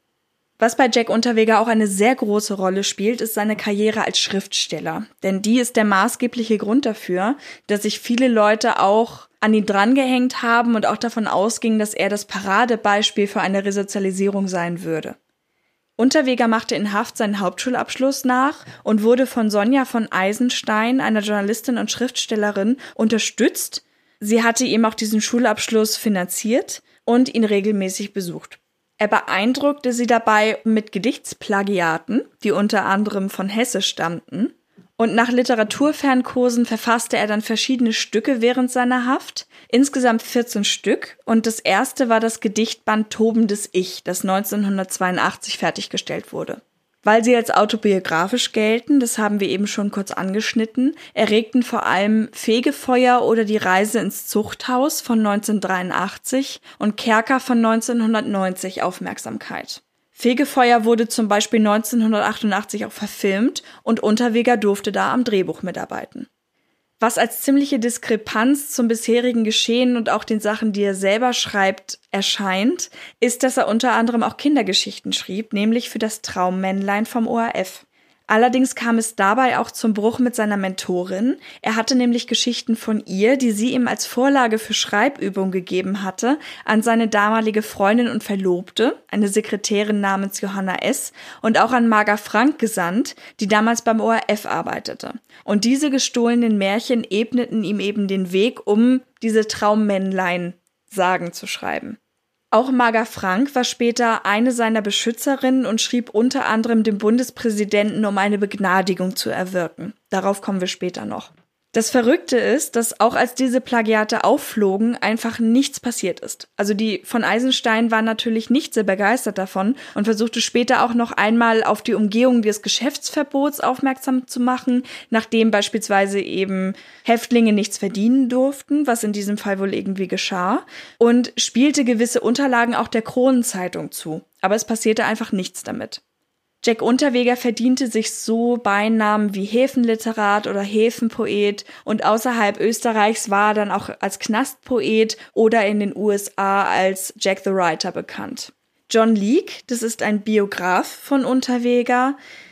Was bei Jack Unterweger auch eine sehr große Rolle spielt, ist seine Karriere als Schriftsteller. Denn die ist der maßgebliche Grund dafür, dass sich viele Leute auch an ihn drangehängt haben und auch davon ausgingen, dass er das Paradebeispiel für eine Resozialisierung sein würde. Unterweger machte in Haft seinen Hauptschulabschluss nach und wurde von Sonja von Eisenstein, einer Journalistin und Schriftstellerin, unterstützt. Sie hatte ihm auch diesen Schulabschluss finanziert und ihn regelmäßig besucht. Er beeindruckte sie dabei mit Gedichtsplagiaten, die unter anderem von Hesse stammten. Und nach Literaturfernkursen verfasste er dann verschiedene Stücke während seiner Haft, insgesamt vierzehn Stück. Und das erste war das Gedichtband Tobendes Ich, das neunzehnhundertzweiundachtzig fertiggestellt wurde. Weil sie als autobiografisch gelten, das haben wir eben schon kurz angeschnitten, erregten vor allem Fegefeuer oder die Reise ins Zuchthaus von neunzehnhundertdreiundachtzig und Kerker von neunzehnhundertneunzig Aufmerksamkeit. Fegefeuer wurde zum Beispiel neunzehnhundertachtundachtzig auch verfilmt und Unterweger durfte da am Drehbuch mitarbeiten. Was als ziemliche Diskrepanz zum bisherigen Geschehen und auch den Sachen, die er selber schreibt, erscheint, ist, dass er unter anderem auch Kindergeschichten schrieb, nämlich für das Traummännlein vom O R F. Allerdings kam es dabei auch zum Bruch mit seiner Mentorin. Er hatte nämlich Geschichten von ihr, die sie ihm als Vorlage für Schreibübung gegeben hatte, an seine damalige Freundin und Verlobte, eine Sekretärin namens Johanna S., und auch an Marga Frank gesandt, die damals beim O R F arbeitete. Und diese gestohlenen Märchen ebneten ihm eben den Weg, um diese Traummännlein-Sagen zu schreiben. Auch Marga Frank war später eine seiner Beschützerinnen und schrieb unter anderem dem Bundespräsidenten, um eine Begnadigung zu erwirken. Darauf kommen wir später noch. Das Verrückte ist, dass auch als diese Plagiate aufflogen, einfach nichts passiert ist. Also die von Eisenstein war natürlich nicht sehr begeistert davon und versuchte später auch noch einmal auf die Umgehung des Geschäftsverbots aufmerksam zu machen, nachdem beispielsweise eben Häftlinge nichts verdienen durften, was in diesem Fall wohl irgendwie geschah, und spielte gewisse Unterlagen auch der Kronenzeitung zu. Aber es passierte einfach nichts damit. Jack Unterweger verdiente sich so Beinamen wie Häfenliterat oder Häfenpoet und außerhalb Österreichs war er dann auch als Knastpoet oder in den U S A als Jack the Writer bekannt. John Leake, das ist ein Biograf von Unterweger,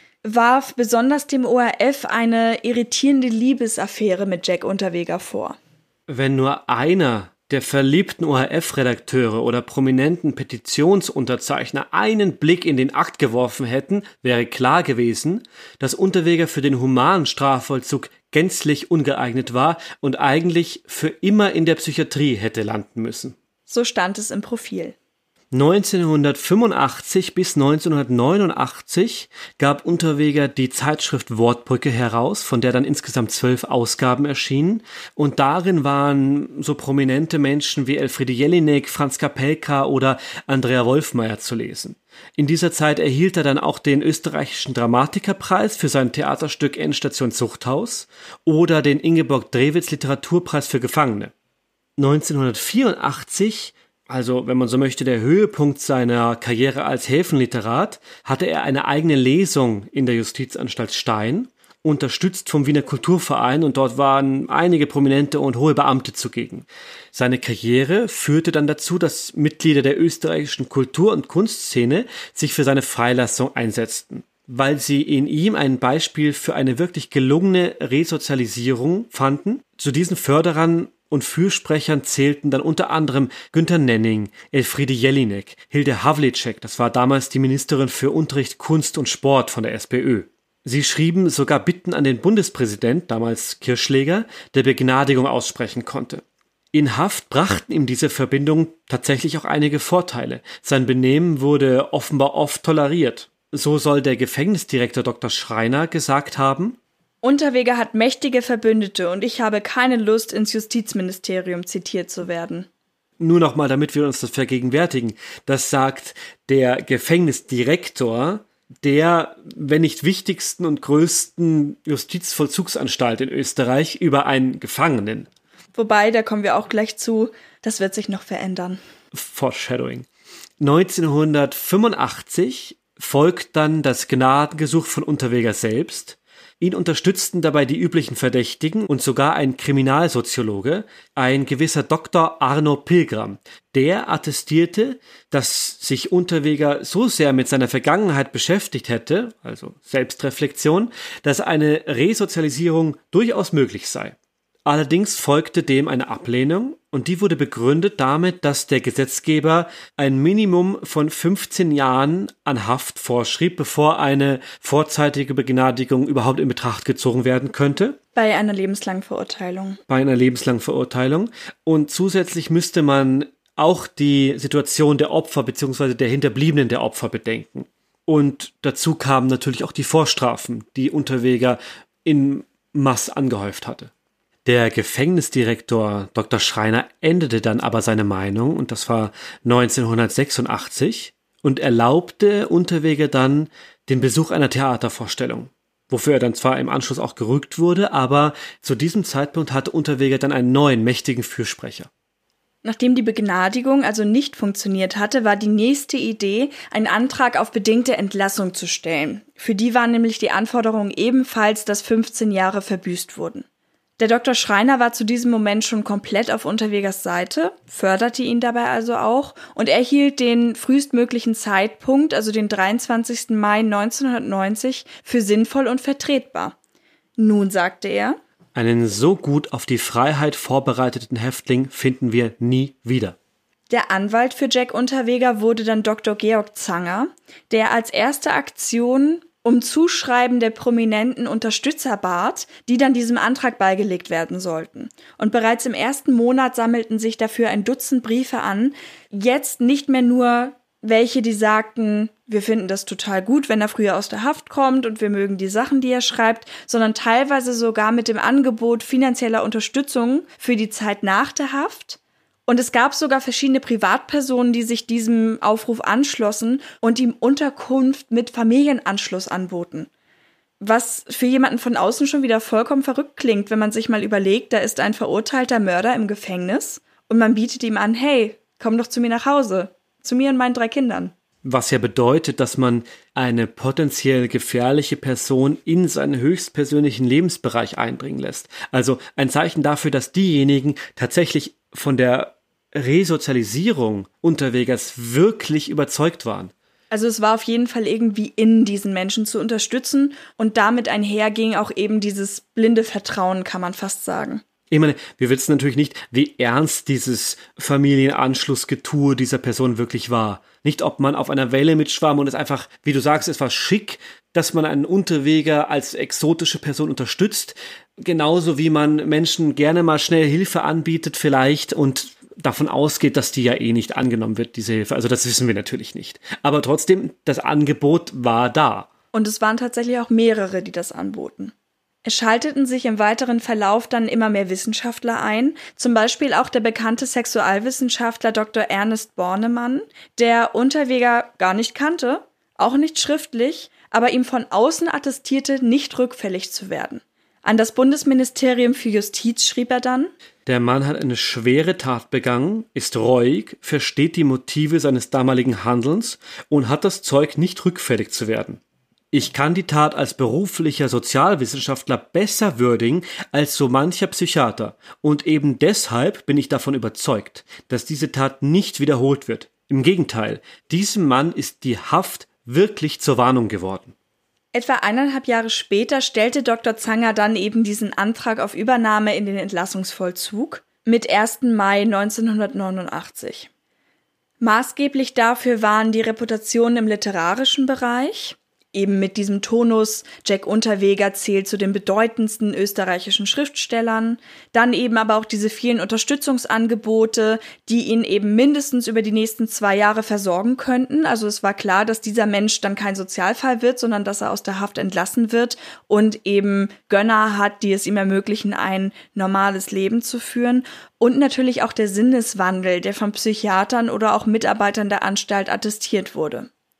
warf besonders dem O R F eine irritierende Liebesaffäre mit Jack Unterweger vor. Wenn nur einer der verliebten O R F-Redakteure oder prominenten Petitionsunterzeichner einen Blick in den Akt geworfen hätten, wäre klar gewesen, dass Unterweger für den humanen Strafvollzug gänzlich ungeeignet war und eigentlich für immer in der Psychiatrie hätte landen müssen. So stand es im Profil. neunzehnhundertfünfundachtzig bis neunzehnhundertneunundachtzig gab Unterweger die Zeitschrift Wortbrücke heraus, von der dann insgesamt zwölf Ausgaben erschienen. Und darin waren so prominente Menschen wie Elfriede Jelinek, Franz Kapelka oder Andrea Wolfmeier zu lesen. In dieser Zeit erhielt er dann auch den österreichischen Dramatikerpreis für sein Theaterstück Endstation Zuchthaus oder den Ingeborg Drewitz Literaturpreis für Gefangene. neunzehnhundertvierundachtzig, also wenn man so möchte, der Höhepunkt seiner Karriere als Häfenliterat, hatte er eine eigene Lesung in der Justizanstalt Stein, unterstützt vom Wiener Kulturverein, und dort waren einige prominente und hohe Beamte zugegen. Seine Karriere führte dann dazu, dass Mitglieder der österreichischen Kultur- und Kunstszene sich für seine Freilassung einsetzten, weil sie in ihm ein Beispiel für eine wirklich gelungene Resozialisierung fanden. Zu diesen Förderern und Fürsprechern zählten dann unter anderem Günter Nenning, Elfriede Jelinek, Hilde Havlicek, das war damals die Ministerin für Unterricht, Kunst und Sport von der SPÖ. Sie schrieben sogar Bitten an den Bundespräsident, damals Kirchschläger, der Begnadigung aussprechen konnte. In Haft brachten ihm diese Verbindungen tatsächlich auch einige Vorteile. Sein Benehmen wurde offenbar oft toleriert. So soll der Gefängnisdirektor Doktor Schreiner gesagt haben: Unterweger hat mächtige Verbündete und ich habe keine Lust, ins Justizministerium zitiert zu werden. Nur noch mal, damit wir uns das vergegenwärtigen. Das sagt der Gefängnisdirektor der, wenn nicht wichtigsten und größten Justizvollzugsanstalt in Österreich über einen Gefangenen. Wobei, da kommen wir auch gleich zu, das wird sich noch verändern. Foreshadowing. neunzehnhundertfünfundachtzig folgt dann das Gnadengesuch von Unterweger selbst. Ihn unterstützten dabei die üblichen Verdächtigen und sogar ein Kriminalsoziologe, ein gewisser Doktor Arno Pilgram. Der attestierte, dass sich Unterweger so sehr mit seiner Vergangenheit beschäftigt hätte, also Selbstreflexion, dass eine Resozialisierung durchaus möglich sei. Allerdings folgte dem eine Ablehnung und die wurde begründet damit, dass der Gesetzgeber ein Minimum von fünfzehn Jahren an Haft vorschrieb, bevor eine vorzeitige Begnadigung überhaupt in Betracht gezogen werden könnte. Bei einer lebenslangen Verurteilung. Bei einer lebenslangen Verurteilung. Und zusätzlich müsste man auch die Situation der Opfer bzw. der Hinterbliebenen der Opfer bedenken. Und dazu kamen natürlich auch die Vorstrafen, die Unterweger in Masse angehäuft hatte. Der Gefängnisdirektor Doktor Schreiner änderte dann aber seine Meinung, und das war neunzehnhundertsechsundachtzig, und erlaubte Unterweger dann den Besuch einer Theatervorstellung, wofür er dann zwar im Anschluss auch gerügt wurde, aber zu diesem Zeitpunkt hatte Unterweger dann einen neuen, mächtigen Fürsprecher. Nachdem die Begnadigung also nicht funktioniert hatte, war die nächste Idee, einen Antrag auf bedingte Entlassung zu stellen. Für die war nämlich die Anforderung ebenfalls, dass fünfzehn Jahre verbüßt wurden. Der Doktor Schreiner war zu diesem Moment schon komplett auf Unterwegers Seite, förderte ihn dabei also auch und er hielt den frühestmöglichen Zeitpunkt, also den dreiundzwanzigsten Mai neunzehnhundertneunzig, für sinnvoll und vertretbar. Nun, sagte er, einen so gut auf die Freiheit vorbereiteten Häftling finden wir nie wieder. Der Anwalt für Jack Unterweger wurde dann Doktor Georg Zanger, der als erste Aktion um Zuschreiben der prominenten Unterstützer bat, die dann diesem Antrag beigelegt werden sollten. Und bereits im ersten Monat sammelten sich dafür ein Dutzend Briefe an. Jetzt nicht mehr nur welche, die sagten, wir finden das total gut, wenn er früher aus der Haft kommt und wir mögen die Sachen, die er schreibt, sondern teilweise sogar mit dem Angebot finanzieller Unterstützung für die Zeit nach der Haft. Und es gab sogar verschiedene Privatpersonen, die sich diesem Aufruf anschlossen und ihm Unterkunft mit Familienanschluss anboten. Was für jemanden von außen schon wieder vollkommen verrückt klingt, wenn man sich mal überlegt, da ist ein verurteilter Mörder im Gefängnis und man bietet ihm an, hey, komm doch zu mir nach Hause, zu mir und meinen drei Kindern. Was ja bedeutet, dass man eine potenziell gefährliche Person in seinen höchstpersönlichen Lebensbereich eindringen lässt. Also ein Zeichen dafür, dass diejenigen tatsächlich von der Resozialisierung Unterwegers wirklich überzeugt waren. Also es war auf jeden Fall irgendwie in diesen Menschen zu unterstützen und damit einherging auch eben dieses blinde Vertrauen, kann man fast sagen. Ich meine, wir wissen natürlich nicht, wie ernst dieses Familienanschlussgetue dieser Person wirklich war. Nicht, ob man auf einer Welle mitschwamm und es einfach, wie du sagst, es war schick, dass man einen Unterweger als exotische Person unterstützt. Genauso wie man Menschen gerne mal schnell Hilfe anbietet vielleicht und davon ausgeht, dass die ja eh nicht angenommen wird, diese Hilfe. Also das wissen wir natürlich nicht. Aber trotzdem, das Angebot war da. Und es waren tatsächlich auch mehrere, die das anboten. Es schalteten sich im weiteren Verlauf dann immer mehr Wissenschaftler ein, zum Beispiel auch der bekannte Sexualwissenschaftler Doktor Ernest Bornemann, der Unterweger gar nicht kannte, auch nicht schriftlich, aber ihm von außen attestierte, nicht rückfällig zu werden. An das Bundesministerium für Justiz schrieb er dann: Der Mann hat eine schwere Tat begangen, ist reuig, versteht die Motive seines damaligen Handelns und hat das Zeug, nicht rückfällig zu werden. Ich kann die Tat als beruflicher Sozialwissenschaftler besser würdigen als so mancher Psychiater und eben deshalb bin ich davon überzeugt, dass diese Tat nicht wiederholt wird. Im Gegenteil, diesem Mann ist die Haft wirklich zur Warnung geworden. Etwa eineinhalb Jahre später stellte Doktor Zanger dann eben diesen Antrag auf Übernahme in den Entlassungsvollzug mit ersten Mai neunzehnhundertneunundachtzig. Maßgeblich dafür waren die Reputationen im literarischen Bereich, eben mit diesem Tonus, Jack Unterweger zählt zu den bedeutendsten österreichischen Schriftstellern, dann eben aber auch diese vielen Unterstützungsangebote, die ihn eben mindestens über die nächsten zwei Jahre versorgen könnten. Also es war klar, dass dieser Mensch dann kein Sozialfall wird, sondern dass er aus der Haft entlassen wird und eben Gönner hat, die es ihm ermöglichen, ein normales Leben zu führen. Und natürlich auch der Sinneswandel, der von Psychiatern oder auch Mitarbeitern der Anstalt attestiert wurde.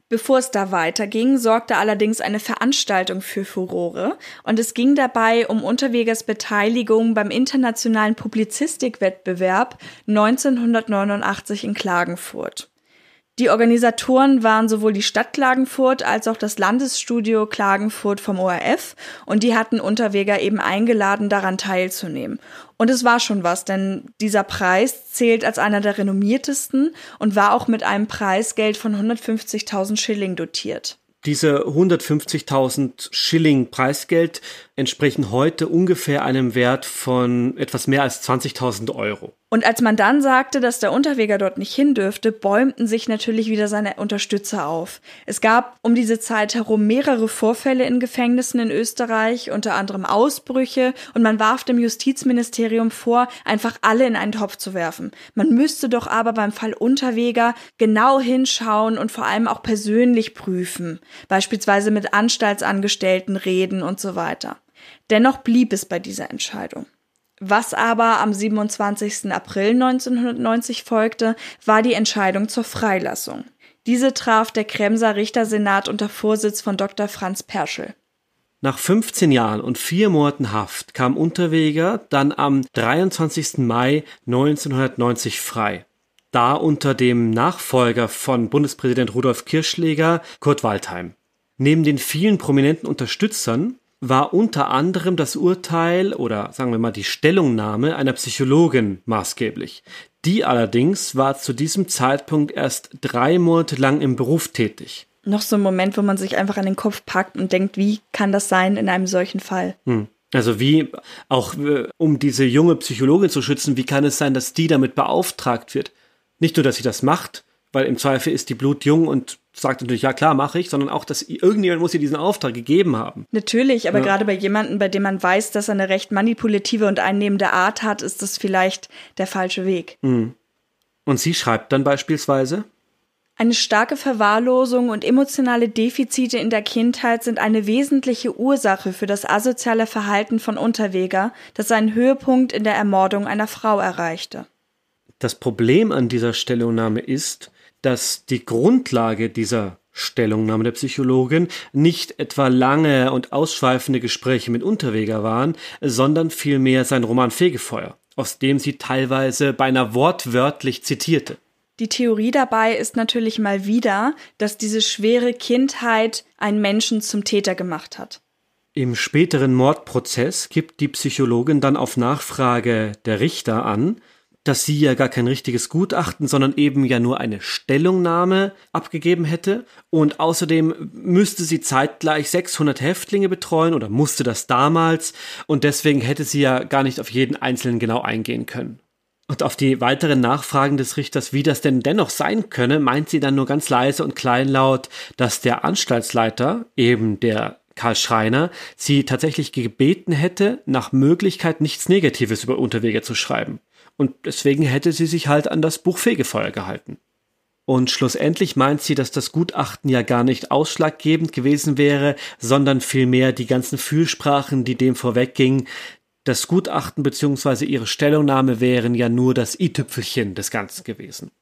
Bevor es da weiterging, sorgte allerdings eine Veranstaltung für Furore und es ging dabei um Unterwegers Beteiligung beim internationalen Publizistikwettbewerb neunzehnhundertneunundachtzig in Klagenfurt. Die Organisatoren waren sowohl die Stadt Klagenfurt als auch das Landesstudio Klagenfurt vom O R F und die hatten Unterweger eben eingeladen, daran teilzunehmen. Und es war schon was, denn dieser Preis zählt als einer der renommiertesten und war auch mit einem Preisgeld von hundertfünfzigtausend Schilling dotiert. Diese hundertfünfzigtausend Schilling Preisgeld entsprechen heute ungefähr einem Wert von etwas mehr als zwanzigtausend Euro. Und als man dann sagte, dass der Unterweger dort nicht hin dürfte, bäumten sich natürlich wieder seine Unterstützer auf. Es gab um diese Zeit herum mehrere Vorfälle in Gefängnissen in Österreich, unter anderem Ausbrüche, und man warf dem Justizministerium vor, einfach alle in einen Topf zu werfen. Man müsste doch aber beim Fall Unterweger genau hinschauen und vor allem auch persönlich prüfen, beispielsweise mit Anstaltsangestellten reden und so weiter. Dennoch blieb es bei dieser Entscheidung. Was aber am siebenundzwanzigsten April neunzehnhundertneunzig folgte, war die Entscheidung zur Freilassung. Diese traf der Kremser Richtersenat unter Vorsitz von Doktor Franz Perschel. Nach fünfzehn Jahren und vier Monaten Haft kam Unterweger dann am dreiundzwanzigsten Mai neunzehnhundertneunzig frei. Da unter dem Nachfolger von Bundespräsident Rudolf Kirchschläger, Kurt Waldheim. Neben den vielen prominenten Unterstützern war unter anderem das Urteil oder sagen wir mal die Stellungnahme einer Psychologin maßgeblich. Die allerdings war zu diesem Zeitpunkt erst drei Monate lang im Beruf tätig. Noch so ein Moment, wo man sich einfach an den Kopf packt und denkt, wie kann das sein in einem solchen Fall? Hm. Also wie, auch um diese junge Psychologin zu schützen, wie kann es sein, dass die damit beauftragt wird? Nicht nur, dass sie das macht, weil im Zweifel ist die blutjung und sagt natürlich, ja klar, mache ich, sondern auch, dass irgendjemand muss ihr diesen Auftrag gegeben haben. Natürlich, aber ja. Gerade bei jemandem, bei dem man weiß, dass er eine recht manipulative und einnehmende Art hat, ist das vielleicht der falsche Weg. Mhm. Und sie schreibt dann beispielsweise: Eine starke Verwahrlosung und emotionale Defizite in der Kindheit sind eine wesentliche Ursache für das asoziale Verhalten von Unterweger, das seinen Höhepunkt in der Ermordung einer Frau erreichte. Das Problem an dieser Stellungnahme ist, dass die Grundlage dieser Stellungnahme der Psychologin nicht etwa lange und ausschweifende Gespräche mit Unterweger waren, sondern vielmehr sein Roman Fegefeuer, aus dem sie teilweise beinahe wortwörtlich zitierte. Die Theorie dabei ist natürlich mal wieder, dass diese schwere Kindheit einen Menschen zum Täter gemacht hat. Im späteren Mordprozess gibt die Psychologin dann auf Nachfrage der Richter an, dass sie ja gar kein richtiges Gutachten, sondern eben ja nur eine Stellungnahme abgegeben hätte. Und außerdem müsste sie zeitgleich sechshundert Häftlinge betreuen oder musste das damals. Und deswegen hätte sie ja gar nicht auf jeden Einzelnen genau eingehen können. Und auf die weiteren Nachfragen des Richters, wie das denn dennoch sein könne, meint sie dann nur ganz leise und kleinlaut, dass der Anstaltsleiter, eben der Karl Schreiner, sie tatsächlich gebeten hätte, nach Möglichkeit nichts Negatives über Unterweger zu schreiben. Und deswegen hätte sie sich halt an das Buch Fegefeuer gehalten. Und schlussendlich meint sie, dass das Gutachten ja gar nicht ausschlaggebend gewesen wäre, sondern vielmehr die ganzen Fürsprachen, die dem vorweggingen. Das Gutachten bzw. ihre Stellungnahme wären ja nur das i-Tüpfelchen des Ganzen gewesen.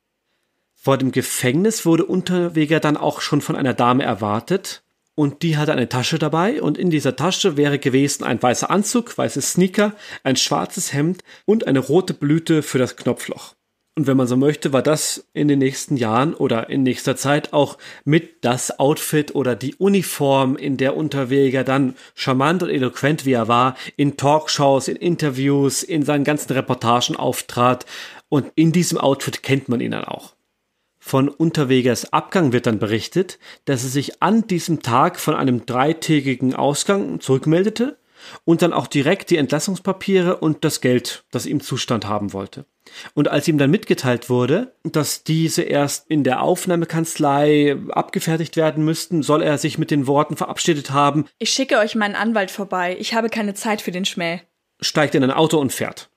Vor dem Gefängnis wurde Unterweger dann auch schon von einer Dame erwartet. Und die hatte eine Tasche dabei und in dieser Tasche wäre gewesen ein weißer Anzug, weiße Sneaker, ein schwarzes Hemd und eine rote Blüte für das Knopfloch. Und wenn man so möchte, war das in den nächsten Jahren oder in nächster Zeit auch mit das Outfit oder die Uniform, in der Unterweger dann charmant und eloquent wie er war, in Talkshows, in Interviews, in seinen ganzen Reportagen auftrat. Und in diesem Outfit kennt man ihn dann auch. Von Unterwegers Abgang wird dann berichtet, dass er sich an diesem Tag von einem dreitägigen Ausgang zurückmeldete und dann auch direkt die Entlassungspapiere und das Geld, das ihm Zustand haben wollte. Und als ihm dann mitgeteilt wurde, dass diese erst in der Aufnahmekanzlei abgefertigt werden müssten, soll er sich mit den Worten verabschiedet haben: Ich schicke euch meinen Anwalt vorbei, ich habe keine Zeit für den Schmäh. Steigt in ein Auto und fährt.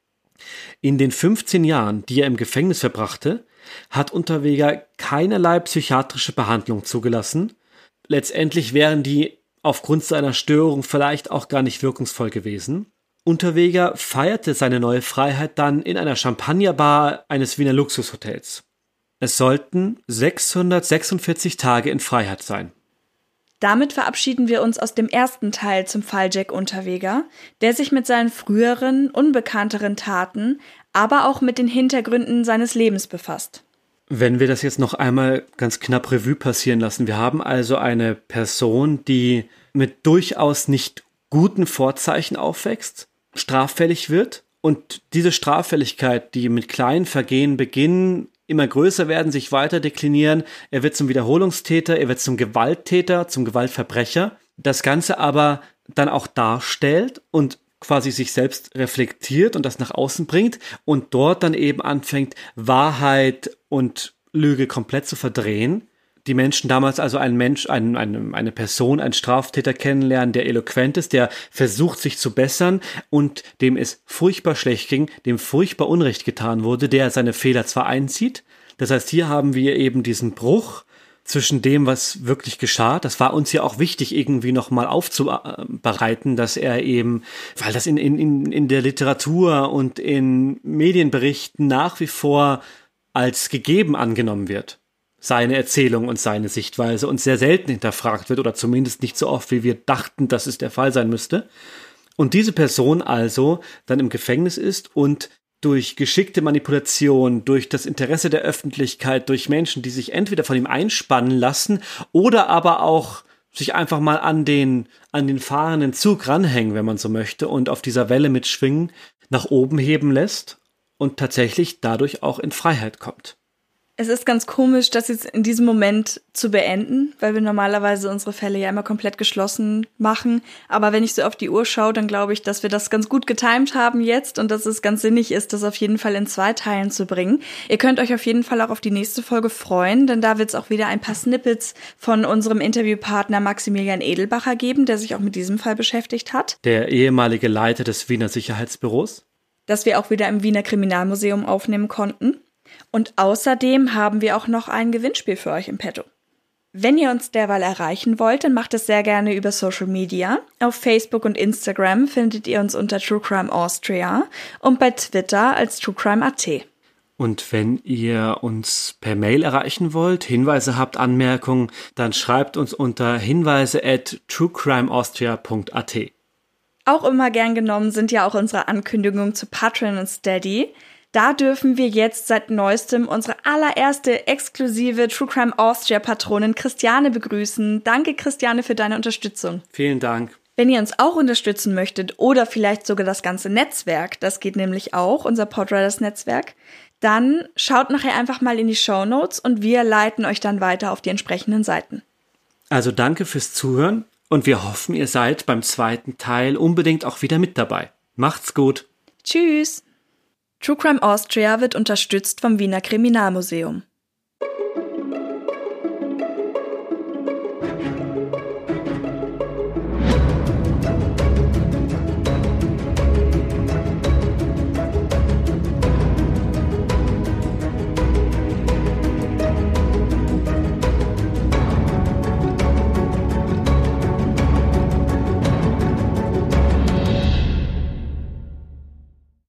In den fünfzehn Jahren, die er im Gefängnis verbrachte, hat Unterweger keinerlei psychiatrische Behandlung zugelassen. Letztendlich wären die aufgrund seiner Störung vielleicht auch gar nicht wirkungsvoll gewesen. Unterweger feierte seine neue Freiheit dann in einer Champagnerbar eines Wiener Luxushotels. Es sollten sechshundertsechsundvierzig Tage in Freiheit sein. Damit verabschieden wir uns aus dem ersten Teil zum Fall Jack Unterweger, der sich mit seinen früheren, unbekannteren Taten, aber auch mit den Hintergründen seines Lebens befasst. Wenn wir das jetzt noch einmal ganz knapp Revue passieren lassen, wir haben also eine Person, die mit durchaus nicht guten Vorzeichen aufwächst, straffällig wird und diese Straffälligkeit, die mit kleinen Vergehen beginnen, immer größer werden, sich weiter deklinieren. Er wird zum Wiederholungstäter, er wird zum Gewalttäter, zum Gewaltverbrecher. Das Ganze aber dann auch darstellt und quasi sich selbst reflektiert und das nach außen bringt und dort dann eben anfängt, Wahrheit und Lüge komplett zu verdrehen. Die Menschen damals also einen Mensch, einen, eine, eine Person, einen Straftäter kennenlernen, der eloquent ist, der versucht, sich zu bessern und dem es furchtbar schlecht ging, dem furchtbar Unrecht getan wurde, der seine Fehler zwar einzieht. Das heißt, hier haben wir eben diesen Bruch zwischen dem, was wirklich geschah. Das war uns ja auch wichtig, irgendwie nochmal aufzubereiten, dass er eben, weil das in, in, in der Literatur und in Medienberichten nach wie vor als gegeben angenommen wird. Seine Erzählung und seine Sichtweise und sehr selten hinterfragt wird oder zumindest nicht so oft, wie wir dachten, dass es der Fall sein müsste. Und diese Person also dann im Gefängnis ist und durch geschickte Manipulation, durch das Interesse der Öffentlichkeit, durch Menschen, die sich entweder von ihm einspannen lassen oder aber auch sich einfach mal an den, an den fahrenden Zug ranhängen, wenn man so möchte, und auf dieser Welle mitschwingen, nach oben heben lässt und tatsächlich dadurch auch in Freiheit kommt. Es ist ganz komisch, das jetzt in diesem Moment zu beenden, weil wir normalerweise unsere Fälle ja immer komplett geschlossen machen. Aber wenn ich so auf die Uhr schaue, dann glaube ich, dass wir das ganz gut getimt haben jetzt und dass es ganz sinnig ist, das auf jeden Fall in zwei Teilen zu bringen. Ihr könnt euch auf jeden Fall auch auf die nächste Folge freuen, denn da wird es auch wieder ein paar Snippets von unserem Interviewpartner Maximilian Edelbacher geben, der sich auch mit diesem Fall beschäftigt hat. Der ehemalige Leiter des Wiener Sicherheitsbüros. Das wir auch wieder im Wiener Kriminalmuseum aufnehmen konnten. Und außerdem haben wir auch noch ein Gewinnspiel für euch im Petto. Wenn ihr uns derweil erreichen wollt, dann macht es sehr gerne über Social Media. Auf Facebook und Instagram findet ihr uns unter True Crime Austria und bei Twitter als True Crime Punkt at. Und wenn ihr uns per Mail erreichen wollt, Hinweise habt, Anmerkungen, dann schreibt uns unter hinweise at truecrimeaustria punkt at. Auch immer gern genommen sind ja auch unsere Ankündigungen zu Patreon und Steady. Da dürfen wir jetzt seit neuestem unsere allererste exklusive True Crime Austria Patronin Christiane begrüßen. Danke, Christiane, für deine Unterstützung. Vielen Dank. Wenn ihr uns auch unterstützen möchtet oder vielleicht sogar das ganze Netzwerk, das geht nämlich auch, unser Podriders Netzwerk, dann schaut nachher einfach mal in die Shownotes und wir leiten euch dann weiter auf die entsprechenden Seiten. Also danke fürs Zuhören und wir hoffen, ihr seid beim zweiten Teil unbedingt auch wieder mit dabei. Macht's gut. Tschüss. True Crime Austria wird unterstützt vom Wiener Kriminalmuseum.